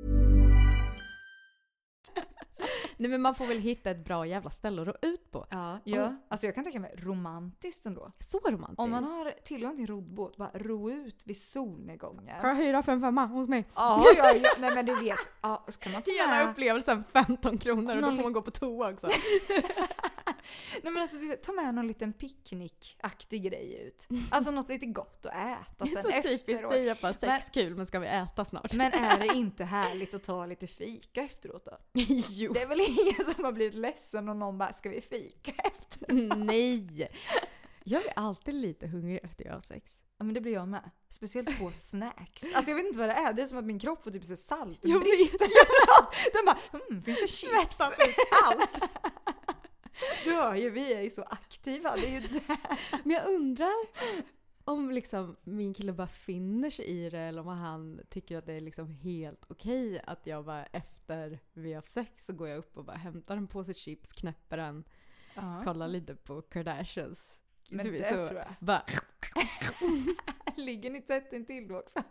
Nej, men man får väl hitta ett bra jävla ställe att ro ut på. Ja, ja. Alltså jag kan tänka mig romantiskt ändå. Så romantiskt. Om man har tillgång till en roddbåt, bara ro ut vid solnedgångar. Kan jag hyra för en femma hos mig? Ja, ja, ja. Nej men du vet. Ja, så kan man ta Hela med... upplevelsen femton kronor och Någon... då får man gå på toa också. Nej men alltså ta med någon liten picknickaktig grej ut. Alltså något lite gott att äta sen efteråt. Det är så typiskt, det är bara sex men, kul, men ska vi äta snart? Men är det inte härligt att ta lite fika efteråt då? Jo. Det är väl ingen som har blivit ledsen och någon bara, ska vi fika efteråt? Nej. Jag är alltid lite hungrig efter jag har sex. Ja men det blir jag med. Speciellt på snacks. Alltså jag vet inte vad det är. Det är som att min kropp får typ så salt. Jag brist. vet. Den bara, hmm, finns det chips? allt. Du hör ju, vi är ju så aktiva. Det är ju det. Men jag undrar om liksom min kille bara finner sig i det, eller om han tycker att det är liksom helt okej att jag bara efter vi har sex så går jag upp och bara hämtar en påse chips, knäpper den, uh-huh. kollar lite på Kardashians. Men du det så, tror jag. Bara... Ligger ni tätt in till då också?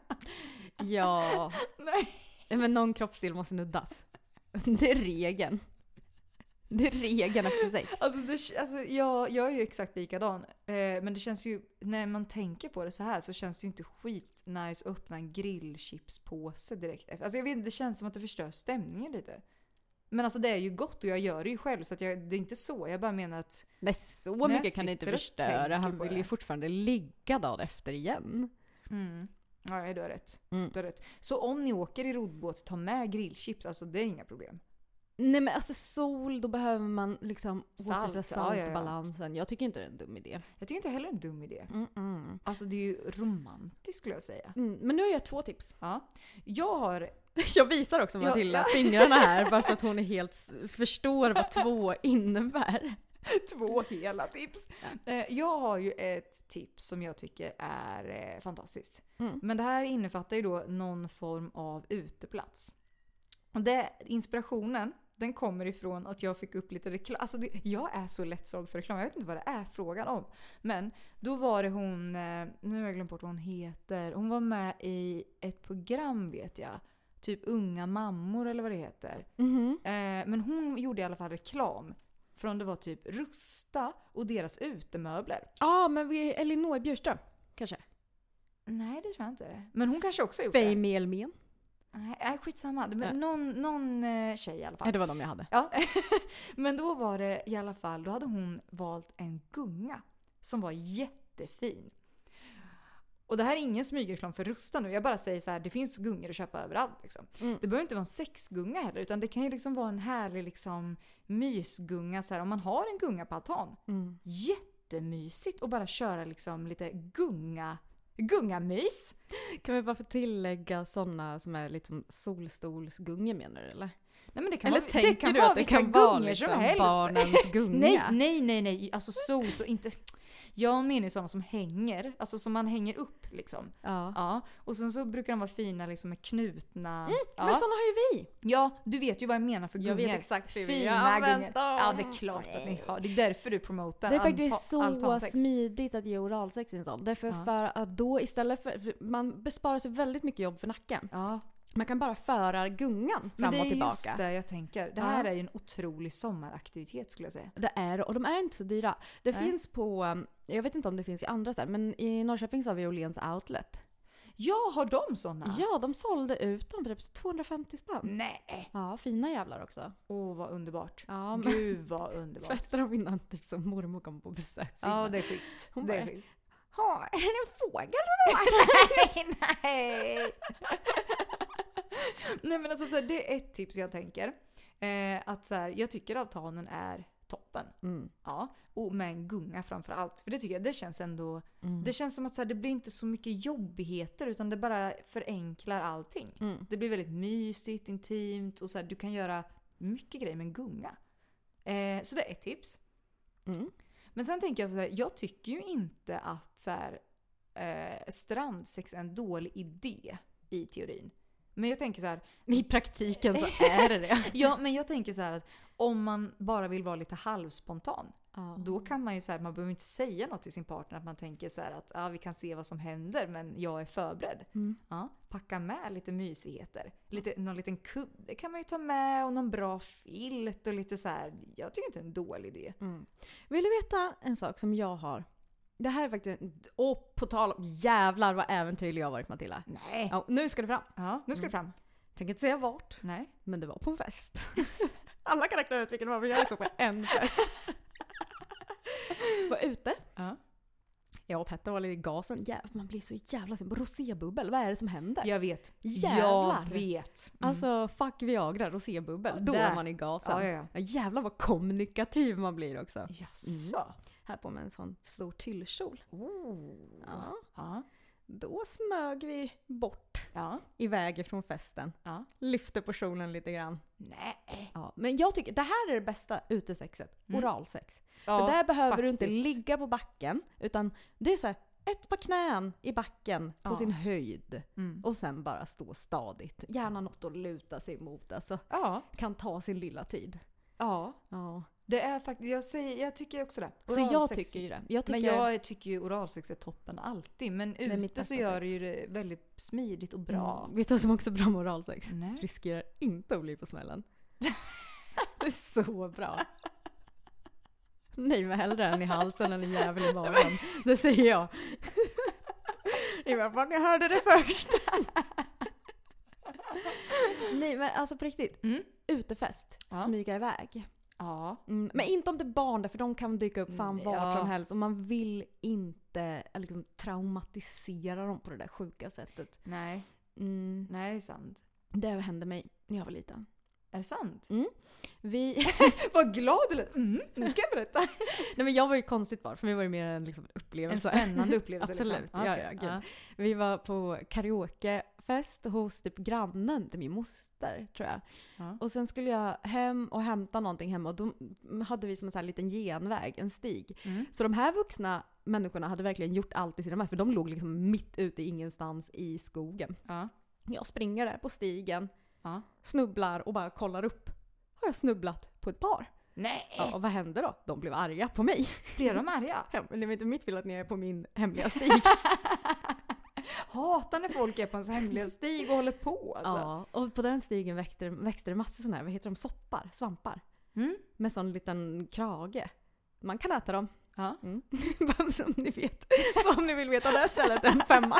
Ja. Nej. Men någon kroppsdel måste nuddas. Det är regeln. Det är regeln efter sex. Alltså, det, alltså jag, jag är ju exakt likadan. Eh, men det känns ju, när man tänker på det så här så känns det ju inte skit nice att öppna en grillchipspåse direkt efter. Alltså jag vet inte, det känns som att det förstör stämningen lite. Men alltså det är ju gott och jag gör det ju själv så att jag, det är inte så. Jag bara menar att... Men så mycket kan det inte förstöra. Han vill ju fortfarande ligga dagen efter igen. Mm. Ja, du har rätt. Mm. Du har rätt. Så om ni åker i roddbåt, ta med grillchips. Alltså det är inga problem. Nej men alltså sol, då behöver man liksom salt, återställa saltbalansen. Ja, ja, ja. Jag tycker inte det är en dum idé. Jag tycker inte heller en dum idé. Mm-mm. Alltså det är ju romantiskt skulle jag säga. Mm, men nu har jag två tips. Ja. Jag har... Jag visar också Matilda ja, ja. fingrarna här bara så att hon är helt förstår vad två innebär. Två hela tips. Ja. Jag har ju ett tips som jag tycker är fantastiskt. Mm. Men det här innefattar ju då någon form av uteplats. Och det, inspirationen, den kommer ifrån att jag fick upp lite reklam. Alltså det, jag är så lättsåld för reklam. Jag vet inte vad det är frågan om. Men då var det hon, nu har jag glömt bort vad hon heter. Hon var med i ett program vet jag. Typ Unga mammor eller vad det heter. Mm-hmm. Eh, men hon gjorde i alla fall reklam. Från det var typ Rusta och deras utemöbler. Ja, ah, men vi Elinor Bjurström kanske? Nej, det tror jag inte. Men hon kanske också gjort det. Fame Elmen. Nej, skitsamma. Men ja. någon, någon eh, tjej i alla fall. Ja, det var de jag hade. Ja. Men då var det i alla fall, då hade hon valt en gunga som var jättefin. Och det här är ingen smygreklam för Rusta nu. Jag bara säger så här, det finns gungor att köpa överallt. Liksom. Mm. Det behöver inte vara en sexgunga heller, utan det kan ju liksom vara en härlig liksom, mysgunga. Så här, om man har en gunga på altan. Mm. Jättemysigt att bara köra liksom, lite gunga gungamys. Kan vi bara få tillägga sådana som är liksom solstolsgungor menar du eller? Nej, men det kan eller vara, tänker det kan du vara att det kan vara liksom barnens gunga? Nej, nej, nej, nej. Alltså sol så inte... Jag menar ju sådana som hänger. Alltså som man hänger upp liksom. Ja. Ja. Och sen så brukar de vara fina liksom med knutna... Mm, ja. Men sådana har ju vi. Ja, du vet ju vad jag menar för gungor. Jag vet exakt hur vi fina gungor. Ja, det är klart att ni har. Det är därför du promotar. Det är faktiskt anta- så smidigt att ge oralsex i en sån. Därför ja. För att då istället för... Man besparar sig väldigt mycket jobb för nacken. Ja. Man kan bara föra gungan fram och tillbaka. Men det är just det jag tänker. Det här ja. är ju en otrolig sommaraktivitet skulle jag säga. Det är det. Och de är inte så dyra. Det Nej. finns på... Jag vet inte om det finns i andra ställen. Men i Norrköping så har vi Åhléns Outlet. Ja, har de såna? Ja, de sålde ut dem för typ tvåhundrafemtio spänn. Nej. Ja, fina jävlar också. Åh, vad underbart. Ja, men... Gud, vad underbart. Tvättar de innan typ som mormor kom på besök. Ja, det är schysst. Hon det bara, är schysst. Ha, är det en fågel? nej, nej. Nej men alltså så här, det är ett tips jag tänker. Eh, att så här, jag tycker altanen är toppen. Mm. Ja, och med en gunga framför allt. För det tycker jag, det känns ändå... Mm. Det känns som att så här, det blir inte så mycket jobbigheter utan det bara förenklar allting. Mm. Det blir väldigt mysigt, intimt och så här, du kan göra mycket grejer med en gunga. Eh, så det är ett tips. Mm. Men sen tänker jag så här, jag tycker ju inte att så här, eh, strandsex är en dålig idé i teorin. Men jag tänker så här, i praktiken så är det det. ja, men jag tänker så här att om man bara vill vara lite halvspontan, Ja. då kan man ju så här, man behöver inte säga något till sin partner, att man tänker så här att ja, vi kan se vad som händer, men jag är förberedd. Mm. Ja, packa med lite mysigheter. Lite, någon liten kudde kan man ju ta med, och någon bra filt och lite så här. Jag tycker inte det är en dålig idé. Mm. Vill du veta en sak som jag har? Det här är faktiskt, och på tal om jävlar vad äventyrlig jag har varit, Matilda. Nej. Ja, nu ska det fram. Ja, nu ska det fram. Tänker inte säga vart, Nej. men det var på en fest. Alla kan räkna ut vilken det var, men jag är så på en fest. Var ute. Ja. Jag och Petter var lite i gasen. Jävlar, man blir så jävla sin rosébubbel. Vad är det som händer? Jag vet. Jävlar. Jag vet. Mm. Alltså, fuck Viagra, rosébubbel. Ja, Då där. är man i gasen. Ja, ja, ja. Ja, jävlar vad kommunikativ man blir också. Jaså? Här på med en sån stor tyllkjol. Oh. Ja. Ja. Då smög vi bort Ja. iväg från festen. Ja. Lyfte på kjolen lite grann. Nej. Ja, men jag tycker det här är det bästa utesexet. Mm. Oralsex. Ja, För där behöver du inte faktiskt. ligga på backen. Utan det är så här, ett par knän i backen på Ja. sin höjd. Mm. Och sen bara stå stadigt. Gärna något att luta sig mot. Alltså, Ja. kan ta sin lilla tid. Ja. Ja. Det är faktiskt, jag, säger, jag tycker också det. Så jag Oralsex- tycker ju det. Jag tycker, Men jag tycker ju oralsex är toppen alltid. Men är mitt ute bästa så gör sex. det ju det väldigt smidigt och bra. Mm. Vet du vad som också är bra med oralsex? Nej. Riskerar inte att bli på smällen. Det är så bra. Nej, men hellre än i halsen än en jävel i magen. Det säger jag. I alla fall, jag hörde det först. Nej, men alltså på riktigt. Mm. Utefest. Ja. Smyga iväg. Ja. Mm. Men inte om det är barn där, för de kan dyka upp fan Mm, vart ja. som helst. Och man vill inte liksom, traumatisera dem på det där sjuka sättet. Nej. Mm. Nej, det är sant. Det hände mig när jag var liten. Är det sant? Mm. Vi... Vad glad du lät. Mm, nu ska jag berätta. Nej, men jag var ju konstigt barn, för mig var det mer en liksom, En upplevelse. spännande upplevelse. Absolut, Liksom. ja, Okej, ja, gud. ja. Vi var på karaokefest hos typ grannen till min moster, tror jag. Ja. Och sen skulle jag hem och hämta någonting hemma, och då hade vi som en sån här liten genväg, en stig. Mm. Så de här vuxna människorna hade verkligen gjort allt i sina män, för de låg liksom mitt ute i ingenstans i skogen. Ja. Jag springer där på stigen, Ja. snubblar och bara kollar upp. Har jag snubblat på ett par? Nej! Ja, och vad hände då? De blev arga på mig. Blev de arga? Ja, men det är inte mitt fel att ni är på min hemliga stig. Hatar när folk är på en sån hemliga stig och håller på. Alltså. Ja, och på den stigen växte, växte det massor sådana här, vad heter de, soppar, svampar. Mm. Med sån liten krage. Man kan äta dem. Ja. Mm. Som ni vet. Så om ni vill veta det stället, en femma.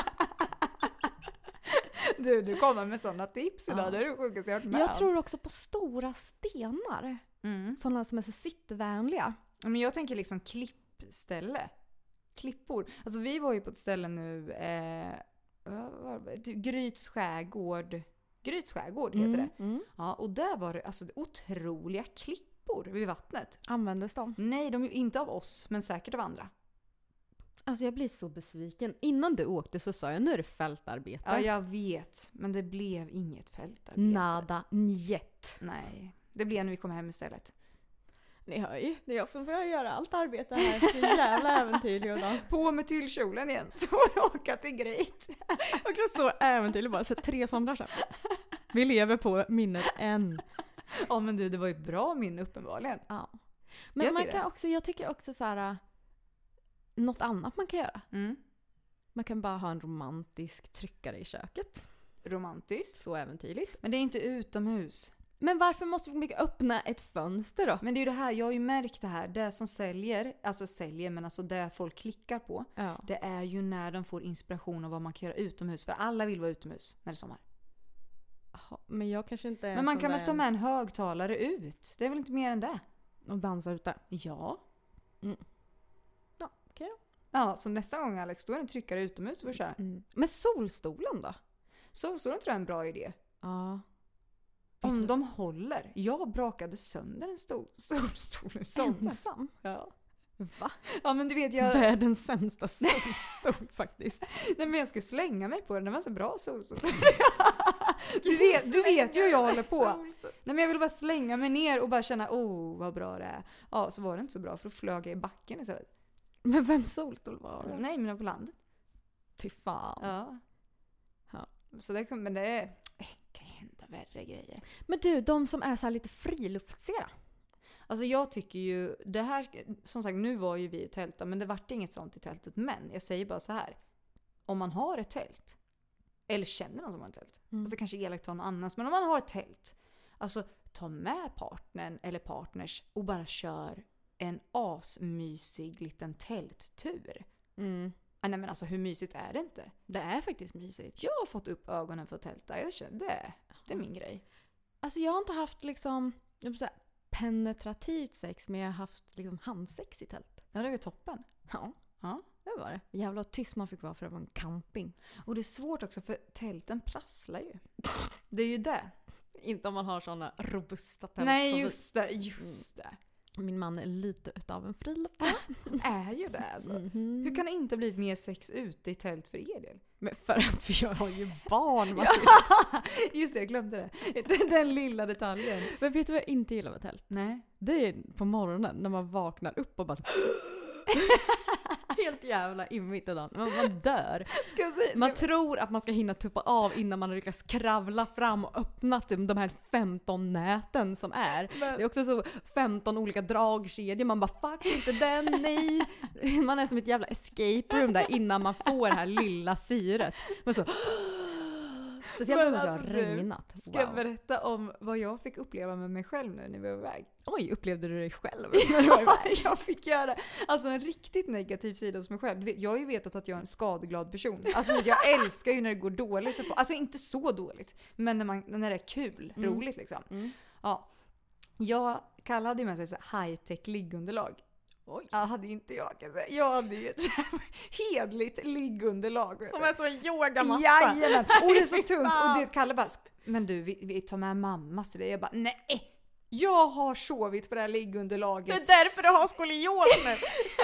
Du, du kommer med sådana tips idag. Ja. Det är det sjukaste jag har varit med Jag om. tror också på stora stenar. Mm. Sådana som är så sittvänliga. Men jag tänker liksom klippställe. Klippor. Alltså vi var ju på ett ställe nu, eh, vad var det? Typ Gryts skärgård. Gryts skärgård heter det. Mm. Ja, och där var det alltså otroliga klippor vid vattnet. Användes de? Nej, de är ju inte av oss, men säkert av andra. Alltså jag blir så besviken. Innan du åkte så sa jag, nu är det fältarbete. Ja, jag vet. Men det blev inget fältarbete. Nada, njet. Nej, det blev när vi kom hem istället. Ni hör ju, det är jag som får göra allt arbete här. Det är jävla äventyrlig och då. På med tyllkjolen igen, så var det åka till Gryt. Också så äventyrlig, bara så tre somrar sedan. Vi lever på minnet än. Ja, men du, det var ju ett bra minne uppenbarligen. Ja. Men Jag man ser kan det. också, jag tycker också så här, något annat man kan göra. Mm. Man kan bara ha en romantisk tryckare i köket. Romantiskt. Så äventyrligt. Men det är inte utomhus. Men varför måste vi öppna ett fönster då? Men det är ju det här, jag har ju märkt det här. Det som säljer, alltså säljer, men alltså det folk klickar på. Ja. Det är ju när de får inspiration av vad man kan göra utomhus. För alla vill vara utomhus när det är sommar. Jaha, men jag kanske inte är Men man sån kan där väl ta med en högtalare ut? Det är väl inte mer än det? och dansa ute. Ja. Ja, okej då. Ja, så nästa gång Alex, då är det en tryckare utomhus du får köra. Mm. Men solstolen då? Solstolen tror jag är en bra idé. Ja. Om de håller. Jag brakade sönder en stol, solstol i somras. Ensam? Ja. Va? Ja, men du vet jag... Världens sämsta solstol faktiskt. Nej, men jag skulle slänga mig på den. Det var så bra solstol. du, vet, du vet ju hur jag håller på. Nej, Nej, men jag ville bara slänga mig ner och bara känna, oh vad bra det är. Ja, så var det inte så bra för då flög jag i backen istället. Men vem solstol var det? Nej, men jag var på land. Fy fan. Ja. Ja. Så det, men det är, eh, kan ju hända värre grejer. Men du, de som är så här lite friluftsiga. Alltså jag tycker ju, det här, som sagt nu var ju vi i tälta, men det vart inget sånt i tältet. Men jag säger bara så här, om man har ett tält, eller känner någon som har ett tält, Mm. alltså kanske elakt ta någon annans, men om man har ett tält, alltså ta med partnern eller partners och bara kör en asmysig liten tälttur. Mm. Ah, nej men alltså hur mysigt är det inte? Det är faktiskt mysigt. Jag har fått upp ögonen för tälta, jag känner det, det är min grej. Alltså jag har inte haft liksom, jag vill säga, penetrativt sex, men jag har haft liksom handsex i tält. Ja, det är ju toppen. Ja, Ja. det var det. Jävla tyst man fick vara för det var en camping. Och det är svårt också för tälten prasslar ju. Det är ju det. Inte om man har såna robusta tält. Nej, som just det, just det. Min man är lite utav en friluftsare. Är ju det alltså. Mhm. Hur kan det inte bli mer sex ute i tält för er del? Men för att vi har ju barn. Va? Just det, jag glömde det. Den, den lilla detaljen. Men vet du vad jag inte gillar med tält? Nej. Det är på morgonen när man vaknar upp och bara så helt jävla invitt i dagen. Man, man dör. Ska jag säga? Ska Man jag... tror att man ska hinna tuppa av innan man lyckas kravla fram och öppna typ de här femton näten som är. Men... Det är också så femton olika dragkedjor. Man bara fuck inte den, nej. Man är som ett jävla escape room där innan man får det här lilla syret. Men så speciellt när det har alltså, regnat. Ska Wow. jag berätta om vad jag fick uppleva med mig själv nu när vi var iväg? Oj, upplevde du dig själv? Ja, jag fick göra alltså en riktigt negativ sida hos mig själv. Du vet, jag har ju vetat att jag är en skadeglad person. Alltså jag älskar ju när det går dåligt för folk. Alltså inte så dåligt, men när, man, när det är kul, Mm. roligt liksom. Mm. Ja. Jag kallade ju med sig så här high-tech liggunderlag. Oj. Ja, hade ju inte jag. Kan säga. Jag hade ju ett så här hedligt liggunderlag. vet Som du. är som en yogamatta. Jajamän, och det är så Fy tunt. fan. Och det Kalle bara, men du vi, vi tar med mamma så det. Jag bara, nej. Jag har sovit på det här liggunderlaget. Det är därför du har skolios nu.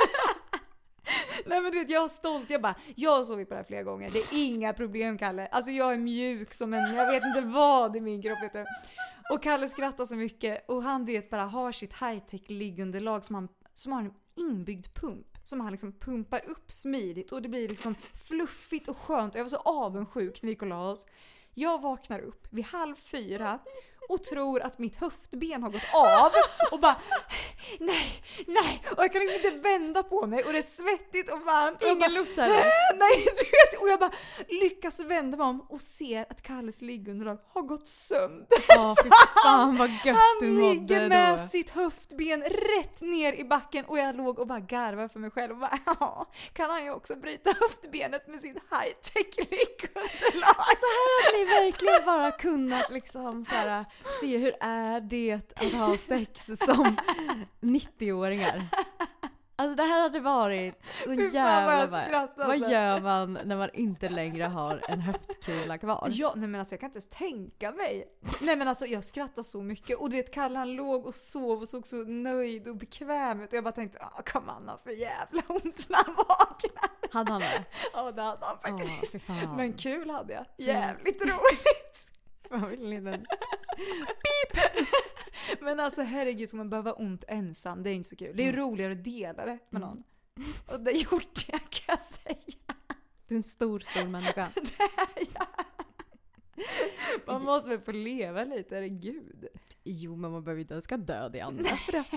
Nej men du vet, jag är stolt. Jag bara, jag har sovit på det här flera gånger. Det är inga problem, Kalle. Alltså jag är mjuk som en, jag vet inte vad i min kropp, vet du. Och Kalle skrattar så mycket. Och han vet bara har sitt high-tech liggunderlag som, han, som har en inbyggd pump. Som han liksom pumpar upp smidigt. Och det blir liksom fluffigt och skönt. Och jag var så avundsjuk när vi gick och la oss. Jag vaknar upp vid halv fyra och tror att mitt höftben har gått av och bara nej, nej, och jag kan liksom inte vända på mig och det är svettigt och varmt och Ingen bara, luft heller. nej, du vet, och jag bara lyckas vända mig om och ser att Kalles liggunderlag har gått sönder. Ja, fy fan vad gött du Han mådde ligger med då. sitt höftben rätt ner i backen och jag låg och bara garvade för mig själv och bara, ja, kan han ju också bryta höftbenet med sitt high-tech liggunderlag. Alltså här hade ni verkligen bara kunnat liksom så här, se hur är det att ha sex som nittio-åringar. Alltså det här hade varit så Fy fan, vad jävla jag bara, skrattar, vad alltså. gör man när man inte längre har en höftkula kvar? Ja, nej men alltså jag kan inte ens tänka mig. Nej men alltså jag skrattar så mycket och du vet Kalle han låg och sov och såg så nöjd och bekväm ut och jag bara tänkte, ja kan man ha för jävla ont när han vaknar. Hade han det? Ja det hade han Åh, faktiskt. fy fan. Men kul hade jag. Jävligt roligt. Vad vill ni den? Men alltså herregud, ska man behöva ont ensam, det är inte så kul. Det är roligare att dela det med någon. Och det gjorde jag, kan jag säga. Du är en stor, stor människa. Det är jag. Man måste väl få leva lite, herregud. Jo, men man behöver inte ska dö i andra för det.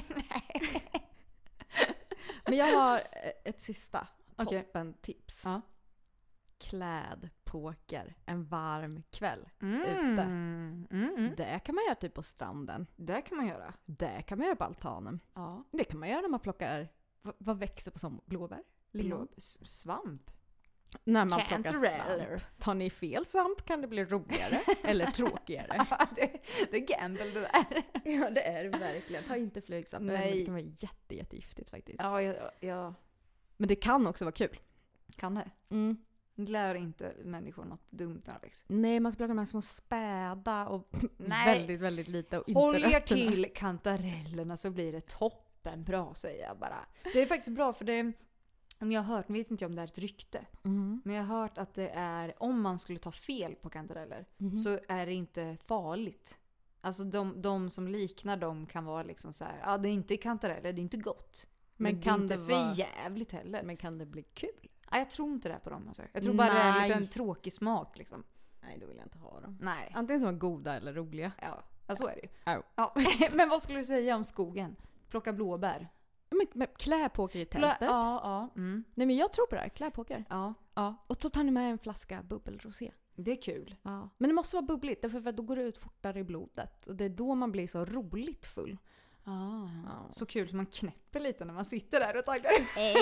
Men jag har ett sista Okej. toppen tips. Ja. Klädpoker en varm kväll Mm. ute. Mm, mm. Det kan man göra typ på stranden. Det kan man göra. Det kan man göra på altanen. Ja. Det kan man göra när man plockar, vad, vad växer på som blåbär? Lingon? Blå, s- svamp. När man plockar Cantareller. svamp. Tar ni fel svamp kan det bli roligare eller tråkigare. Ja, det, det är gamble det där. Ja, det är det verkligen. Ta inte flygsvamp. Nej. Men det kan vara jätte, jättegiftigt faktiskt. Ja, jag, jag Men det kan också vara kul. kan det. Mm. Lär inte människor något dumt, Alex. Nej, man ska plocka de här små späda och Nej. väldigt, väldigt lite och inte Håll er rötterna. till kantarellerna så blir det toppen bra, säger jag bara. Det är faktiskt bra för det, om jag har hört, vet inte om det är ett rykte, Mm. men jag har hört att det är, om man skulle ta fel på kantareller Mhm. så är det inte farligt. Alltså de, de som liknar dem kan vara liksom så här, ja det är inte kantareller, det är inte gott. Men, men kan det är inte det för vara... jävligt heller. Men kan det bli kul? Ja, jag tror inte det på dem alltså. Jag tror bara Nej. det är lite en tråkig smak liksom. Nej, då vill jag inte ha dem. Nej. Antingen som var goda eller roliga. Ja, ja så är det ju. Ja. Ja. Men vad skulle du säga om skogen? Plocka blåbär. Men, men kläpoker i tältet. Plä, ja, ja. Mm. Nej men jag tror på det här, kläpoker. Ja. Ja. Och så tar ni med en flaska bubbelrosé. Det är kul. Ja. Men det måste vara bubbligt, därför att då går det ut fortare i blodet. Och det är då man blir så roligt full. Ah, ja. Så kul som man knäpper lite när man sitter där och taggar.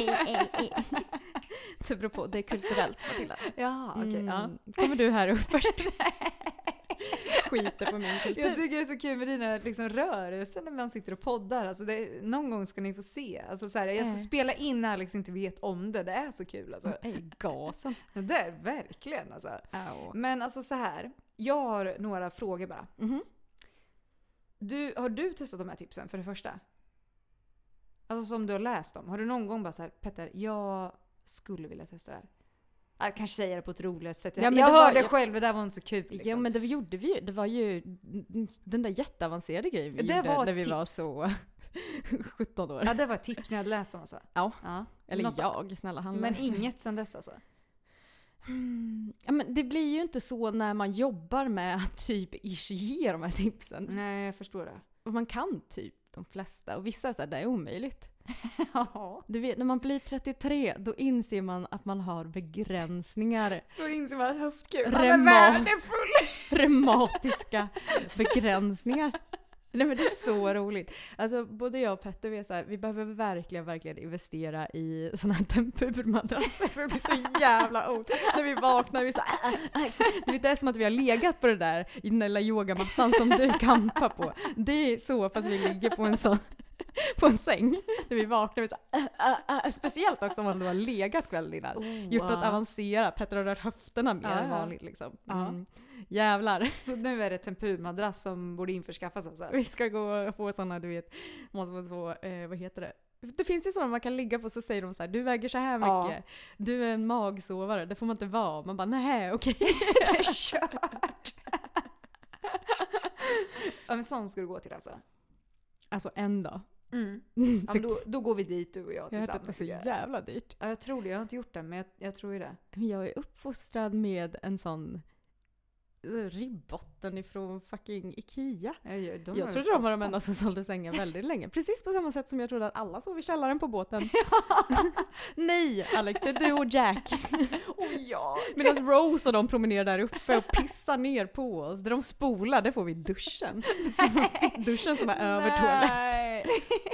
Det beror på, det är kulturellt, Matilda. Ja, okej. Okay, mm. ja. Kommer du här upp först? Skiter på min kultur. Jag tycker det är så kul med dina liksom, rörelser när man sitter och poddar. Alltså det, någon gång ska ni få se. Alltså, så här, jag ska äh. spela in när Alex inte vet om det. Det är så kul. Alltså. Nej, gasen. Det är verkligen. Alltså. Oh. Men alltså så här. Jag har några frågor bara. Mm-hmm. Du, har du testat de här tipsen för det första? Alltså som du har läst dem. Har du någon gång bara så här, Petter, jag skulle vilja testa det här. Jag kanske säger det på ett roligare sätt. Jag, ja, jag hörde var, själv, det där var inte så kul. Liksom. Ja, men det gjorde vi ju. Det var ju den där jätteavancerade grejen vi det gjorde var när vi tips. var så sjutton år. Ja, det var ett tips när jag hade läst dem. Alltså. Ja. ja, eller något jag, snälla. Han men läste. Inget sen dess alltså? Mm. Ja, men det blir ju inte så när man jobbar med att typ ish ge de här tipsen. Nej, jag förstår det. Och man kan typ de flesta. Och vissa säger det är omöjligt. Ja. Du vet, när man blir trettiotre, då inser man att man har begränsningar. Då inser man att höftkulan Rema- är värdefull. Reumatiska begränsningar. Nej, men det är så roligt. Alltså både jag och Petter vet så här, vi behöver verkligen, verkligen investera i såna här tempurmadrasser för det blir så jävla ont. När vi vaknar vi så äh, äh, du vet, det är som att vi har legat på det där i den lilla yogamattan som du kampar på. Det är så fast vi ligger på en sån på en säng när vi vaknar vi så äh, äh, äh, speciellt också om man har legat kvällen innan. Oh, gjort något avancerat. Petter har rört höfterna mer än vanligt liksom. Mm. Jävlar. Så nu är det tempurmadrass som borde införskaffas alltså. Vi ska gå och få sådana, du vet, måste få, eh, vad heter det? Det finns ju sådana man kan ligga på, så säger de så här, du väger så här mycket. Ja. Du är en magsovare, det får man inte vara. Man bara, nej, okej. Okay. Det är kört. Ja, men sån ska du gå till alltså. Alltså en dag. Mm. Ja, men då, då går vi dit, du och jag tillsammans. Jag hört att det är så jävla dyrt. Ja, jag tror det. Jag har inte gjort det, men jag, jag tror ju det. Men jag är uppfostrad med en sån ribbotten ifrån fucking Ikea. Ja, ja, jag trodde de var de enda som sålde sängar väldigt länge. Precis på samma sätt som jag trodde att alla sov i källaren på båten. Nej, Alex, det är du och Jack. Oh, ja. Medan Rose och de promenerar där uppe och pissar ner på oss. Det de spolar, det får vi i duschen. Duschen som är över toaletten.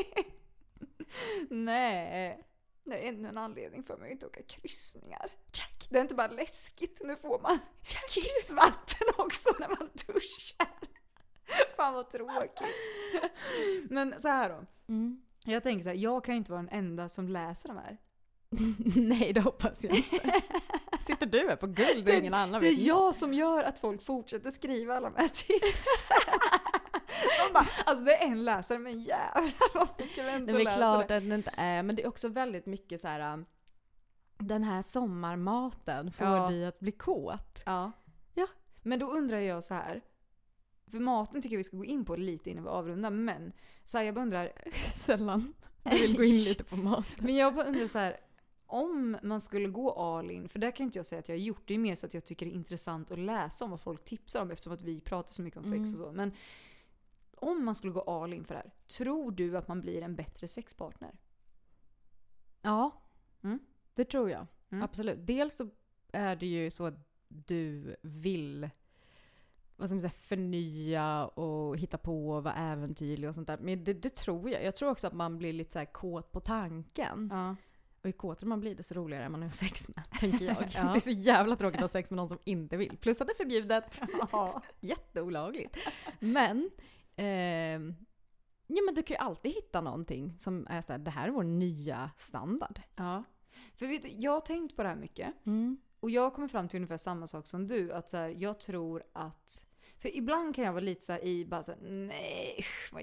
Nej. Det är ännu en anledning för mig att inte åka kryssningar. Jack. Det är inte bara läskigt, nu får man Jack. Kissvatten också när man duschar. Fan vad tråkigt. Men så här då. Mm. Jag tänker så här, jag kan inte vara den enda som läser de här. Nej, det hoppas jag inte. Sitter du här på guld och ingen annan det vet är jag som gör att folk fortsätter skriva alla de här tipsen. De bara, alltså det är en läsare, men jävlar vad fick jag vänta att läsa det. Det är klart det. att det inte är, men det är också väldigt mycket så här, den här sommarmaten får ja. dig att bli kåt. Ja. Ja. Men då undrar jag så här, för maten tycker jag vi ska gå in på lite innan vi avrundar, men så här, jag bara undrar sällan jag vill gå in lite på maten. Men jag bara undrar så här, om man skulle gå all in, för det kan inte jag säga att jag har gjort, det är mer så att jag tycker det är intressant att läsa om vad folk tipsar om eftersom att vi pratar så mycket om sex mm. och så, men om man skulle gå all in för det här, tror du att man blir en bättre sexpartner? Ja, mm. det tror jag. Mm. Absolut. Dels så är det ju så att du vill vad ska man säga, förnya och hitta på och vara äventyrlig och sånt där. Men det, det tror jag. Jag tror också att man blir lite så här kåt på tanken. Ja. Och ju kåtare man blir, desto roligare är man att ha sex med, tänker jag. Ja. Det är så jävla tråkigt att ha sex med någon som inte vill. Plus att det är förbjudet. Ja. Jätteolagligt. Men eh, ja, men du kan ju alltid hitta någonting som är så här, det här är vår nya standard. Ja. För vet du, jag har tänkt på det här mycket. Mm. Och jag kommer fram till ungefär samma sak som du. Att så här, jag tror att... För ibland kan jag vara lite så här i bara så här, nej vad jobbigt.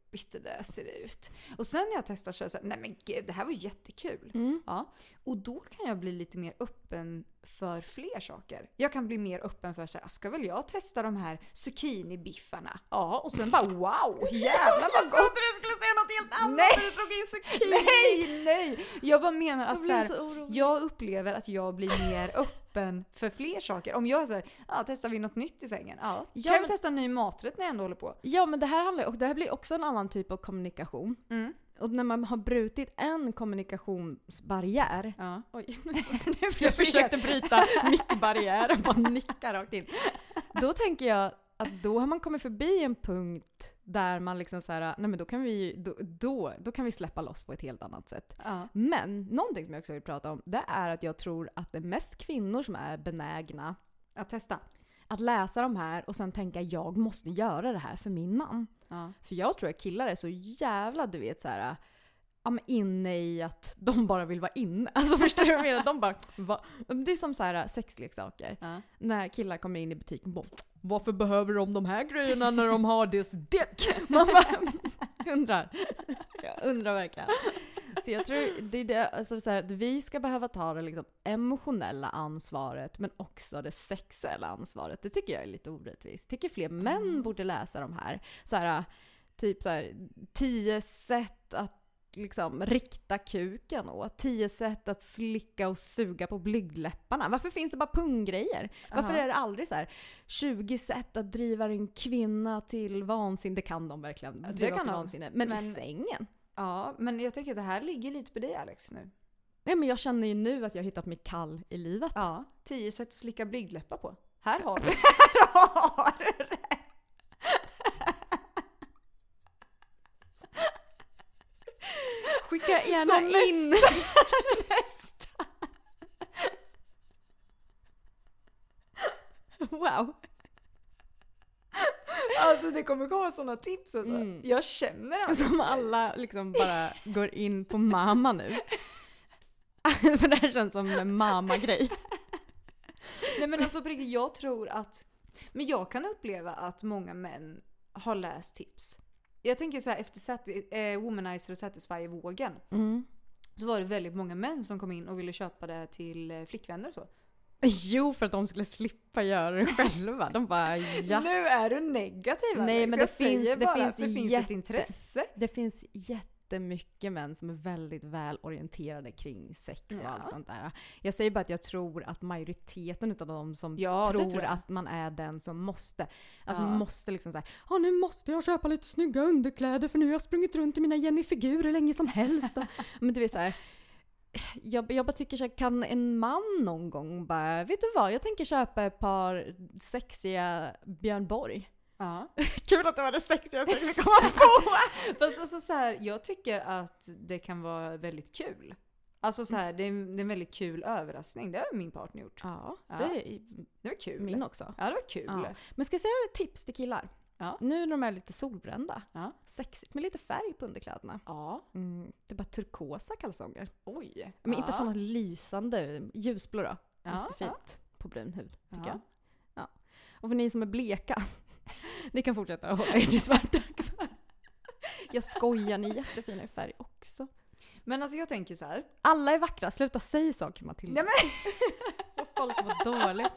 deppigt det där ser ut. Och sen när jag testar så är jag så här, nej men gud, det här var jättekul. Mm. Ja. Och då kan jag bli lite mer öppen för fler saker. Jag kan bli mer öppen för så här, ska väl jag testa de här zucchini-biffarna? Ja, och sen bara wow, jävlar vad gott. Du skulle säga något helt annat Nej. när du drog in zucchini. Nej, nej. Jag bara menar att Jag så blir här, så orolig. jag upplever att jag blir mer öppen för fler saker. Om jag säger, ja, testar vi något nytt i sängen? Ja, Ja, kan men- vi testa en ny maträtt när jag ändå håller på? Ja, men det här handlar och det här blir också en annan typ av kommunikation. Mm. Och när man har brutit en kommunikationsbarriär. Ja. Oj, jag försökte bryta mickbarriären, bara nicka rakt in. Då tänker jag att då har man kommit förbi en punkt där man liksom så här, nej men då kan vi då, då, då kan vi släppa loss på ett helt annat sätt. Ja. Men någonting som jag också vill prata om, det är att jag tror att det är mest kvinnor som är benägna Att testa. att läsa de här och sen tänka jag måste göra det här för min man. Ja. För jag tror att killar är så jävla, du vet så här, ja, men inne i att de bara vill vara inne. Alltså förstår du vad jag menar? De bara, va? Det är som så här sexleksaker. Ja. När killar kommer in i butiken och bara, varför behöver de de här grejerna när de har this dick? Man bara undrar. Jag undrar verkligen. Så jag tror det är det, alltså så här, att vi ska behöva ta det liksom emotionella ansvaret men också det sexuella ansvaret. Det tycker jag är lite orättvist. Tycker fler män Mm. borde läsa de här. Så här typ så här tio sätt att liksom rikta kuken och tio sätt att slicka och suga på blygdläpparna. Varför finns det bara punggrejer? Varför Aha. är det aldrig så här tjugo sätt att driva en kvinna till vansinne? Det kan de verkligen. Det Driva kan till de. vansinne. Men, Men- i sängen? Ja, men jag tänker att det här ligger lite på dig Alex nu. Nej, men jag känner ju nu att jag har hittat mitt kall i livet. Ja, tio sätt att slicka blygdläppar på. Här har du. Här har du det. Skicka gärna Så in! Nästa. Wow. Alltså det kommer komma sådana tips alltså. Mm. Jag känner alltså. Som alla liksom bara går in på mamma nu. För det här känns som en mamma-grej. Nej men alltså på riktigt, jag tror att, men jag kan uppleva att många män har läst tips. Jag tänker så här, efter sati- eh, Womanizer och Satisfyer-vågen Mm. så var det väldigt många män som kom in och ville köpa det till eh, flickvänner och så. Jo, för att de skulle slippa göra det själva. De bara, ja. Nu är du negativ. Nej, Alex. men jag det säger finns- det bara finns att det finns jätte- ett intresse. Det finns jättemycket män som är väldigt väl orienterade kring sex och Ja. allt sånt där. Jag säger bara att jag tror att majoriteten av de som Ja, det tror, tror jag. att man är den som måste, alltså Ja. måste liksom säga, ja nu måste jag köpa lite snygga underkläder för nu har jag sprungit runt i mina Jenny-figurer hur länge som helst. Men det vill säga, jag, jag bara tycker så här, kan en man någon gång bara, vet du vad, jag tänker köpa ett par sexiga Björn Borg. Ja. Kul att det var det sexigaste jag fick komma på. Fast alltså så här, jag tycker att det kan vara väldigt kul. Alltså så här, det är, det är en väldigt kul överraskning. Det har min partner gjort. Ja, Ja. det är Det var kul. min också. Ja, det var kul. Ja. Men ska jag säga ett tips till killar? Ja. Nu när de är lite solbrända. Ja. Sexigt med lite färg på underkläderna. Ja. Mm, det är bara turkosa kalsonger. Oj. Men ja. inte sådana lysande, ljusblå då. Ja, Jättefint på brun hud, tycker Ja. jag. Ja. Och för ni som är bleka, ni kan fortsätta hålla er till svarta kvar. Jag skojar, ni är jättefina i färg också. Men alltså jag tänker så här. Alla är vackra, sluta säga saker Matilda. Nej, men Får folk mår dåligt.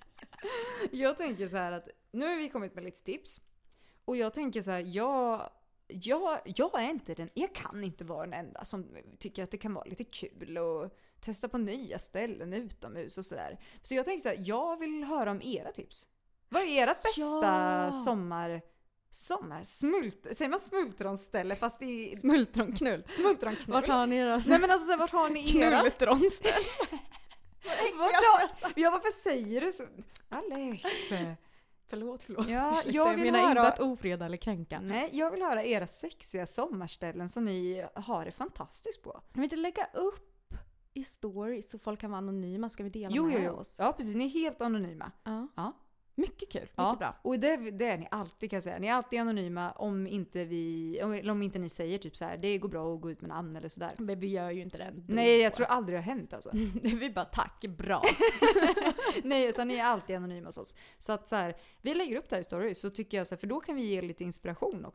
jag tänker så här att nu har vi kommit med lite tips. Och jag tänker så här, jag, jag, jag är inte den, jag kan inte vara den enda som tycker att det kan vara lite kul och testa på nya ställen utomhus och sådär. Så jag tänker så här, jag vill höra om era tips. Vad är ert bästa Ja. sommar, sommar, smult, säger man smultronställe fast i Smultronknull. smultronknull? Vart har ni era Nej men alltså vart har ni era? knulltronställ? Vart har, ja varför säger du så? Alex. Förlåt, förlåt. Ja, Ursäkta, jag jag vill menar höra- inte att ofreda eller kränka. Nej, jag vill höra era sexiga sommarställen som ni har det fantastiskt på. Kan vi inte lägga upp i stories så folk kan vara anonyma? Ska vi dela Jo, jo, med jo. oss? Ja, precis. Ni är helt anonyma. Ja. Ja. Mycket kul, mycket Ja, bra. och det, det är ni alltid kan jag säga. Ni är alltid anonyma om inte vi, om, eller om inte ni säger typ så här, det går bra att gå ut med namn eller sådär. Men vi gör ju inte det ändå. Nej, jag tror aldrig det har hänt alltså. Vi bara tack, bra. Nej, utan ni är alltid anonyma hos oss. Så att så här, vi lägger upp det här i stories så tycker jag så här, för då kan vi ge lite inspiration också.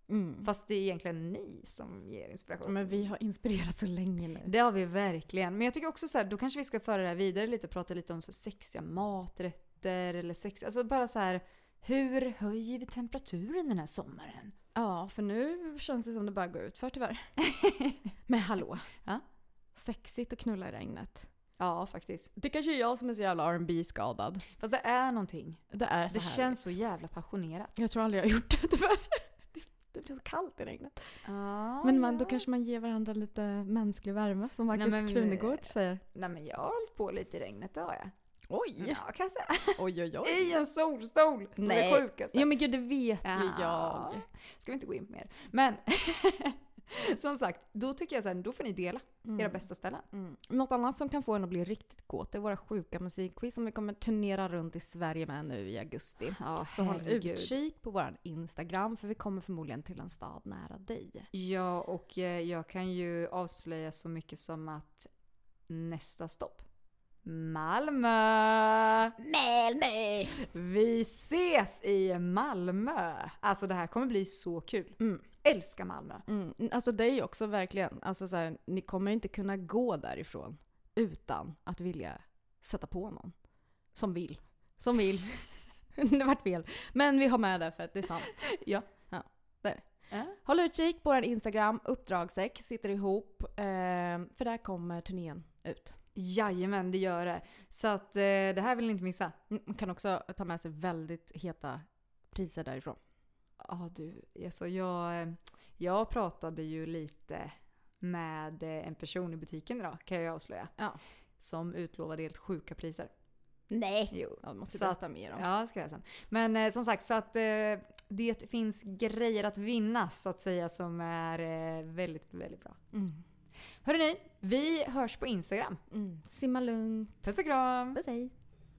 Mm. Fast det är egentligen ni som ger inspiration. Men vi har inspirerat så länge nu. Det har vi verkligen. Men jag tycker också så här, då kanske vi ska föra det här vidare lite. Prata lite om så här sexiga maträtter. Eller sex, alltså bara så här, hur höjer vi temperaturen den här sommaren? Ja, för nu känns det som det bara går ut för tyvärr. Men hallå. Ja? Sexigt att knulla i regnet. Ja, faktiskt. Det kanske är jag som är så jävla R and B-skadad. Fast det är någonting. Det är så Det härligt. känns så jävla passionerat. Jag tror aldrig jag har gjort det tyvärr. Det, det blir så kallt i regnet. Ah, men man, ja. då kanske man ger varandra lite mänsklig värme, som Marcus Nej, men- Krunegård säger. Nej, men jag har hållit på lite i regnet, det har jag. Oj! Ja, kan jag säga. Oj, oj, oj. I en solstol. Det är Nej. det sjukaste. Ja men gud, det vet ju Ja. jag. Ska vi inte gå in på mer. Men som sagt, då tycker jag så här, då får ni dela era bästa ställen. Mm. Något annat som kan få en att bli riktigt kåt är våra sjuka musikquiz som vi kommer turnera runt i Sverige med nu i augusti. Ja, Så håll herregud. utkik på vår Instagram, för vi kommer förmodligen till en stad nära dig. Ja, och eh, jag kan ju avslöja så mycket som att nästa stopp, Malmö! Malmö! Vi ses i Malmö! Alltså det här kommer bli så kul. Mm. Älskar Malmö. Mm. Alltså det är ju också verkligen, alltså så här, ni kommer inte kunna gå därifrån utan att vilja sätta på någon som vill. Som vill. Det vart fel. Men vi har med det för att det är sant. Ja. Ja, där. Ja. Håll utkik på vår Instagram, uppdragsex sitter ihop, eh, för där kommer turnén ut. Jajamän, det gör det. Så att eh, det här vill ni inte missa. Mm, man kan också ta med sig väldigt heta priser därifrån. Ja du, alltså jag, jag pratade ju lite med en person i butiken idag, kan jag avslöja. Ja. Som utlovade helt sjuka priser. Nej! Jo. Jag måste Så berätta att- mer om. Ja, ska jag sen. Men eh, som sagt, så att eh, det finns grejer att vinna så att säga som är eh, väldigt, väldigt bra. Mm. Hörrni, vi hörs på Instagram. Mm. Simma lugnt. Puss och kram! Puss hej.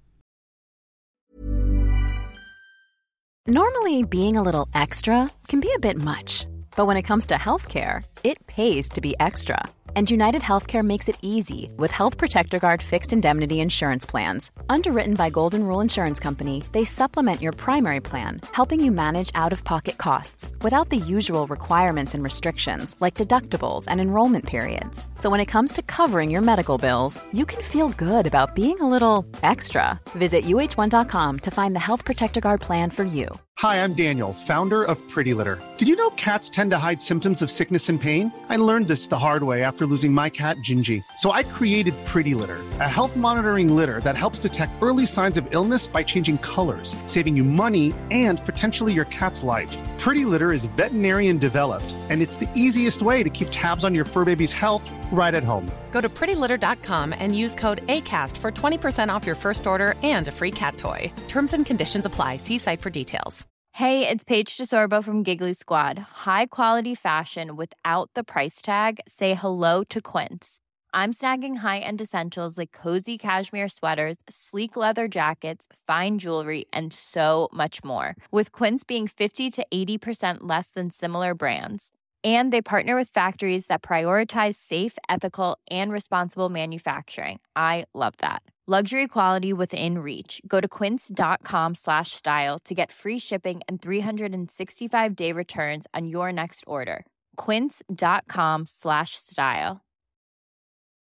Normally, being a little extra can be a bit much, but when it comes to healthcare, it pays to be extra. And United Healthcare makes it easy with Health Protector Guard fixed indemnity insurance plans. Underwritten by Golden Rule Insurance Company, they supplement your primary plan, helping you manage out-of-pocket costs without the usual requirements and restrictions like deductibles and enrollment periods. So when it comes to covering your medical bills, you can feel good about being a little extra. Visit U H one dot com to find the Health Protector Guard plan for you. Hi, I'm Daniel, founder of Pretty Litter. Did you know cats tend to hide symptoms of sickness and pain? I learned this the hard way after losing my cat, Gingy. So I created Pretty Litter, a health monitoring litter that helps detect early signs of illness by changing colors, saving you money and potentially your cat's life. Pretty Litter is veterinarian developed, and it's the easiest way to keep tabs on your fur baby's health right at home. Go to pretty litter dot com and use code ACAST for twenty percent off your first order and a free cat toy. Terms and conditions apply. See site for details. Hey, it's Paige DeSorbo from Giggly Squad. High quality fashion without the price tag. Say hello to Quince. I'm snagging high-end essentials like cozy cashmere sweaters, sleek leather jackets, fine jewelry, and so much more. With Quince being fifty to eighty percent less than similar brands. And they partner with factories that prioritize safe, ethical, and responsible manufacturing. I love that. Luxury quality within reach. Go to quince dot com slash style to get free shipping and three sixty-five day returns on your next order. quince dot com slash style.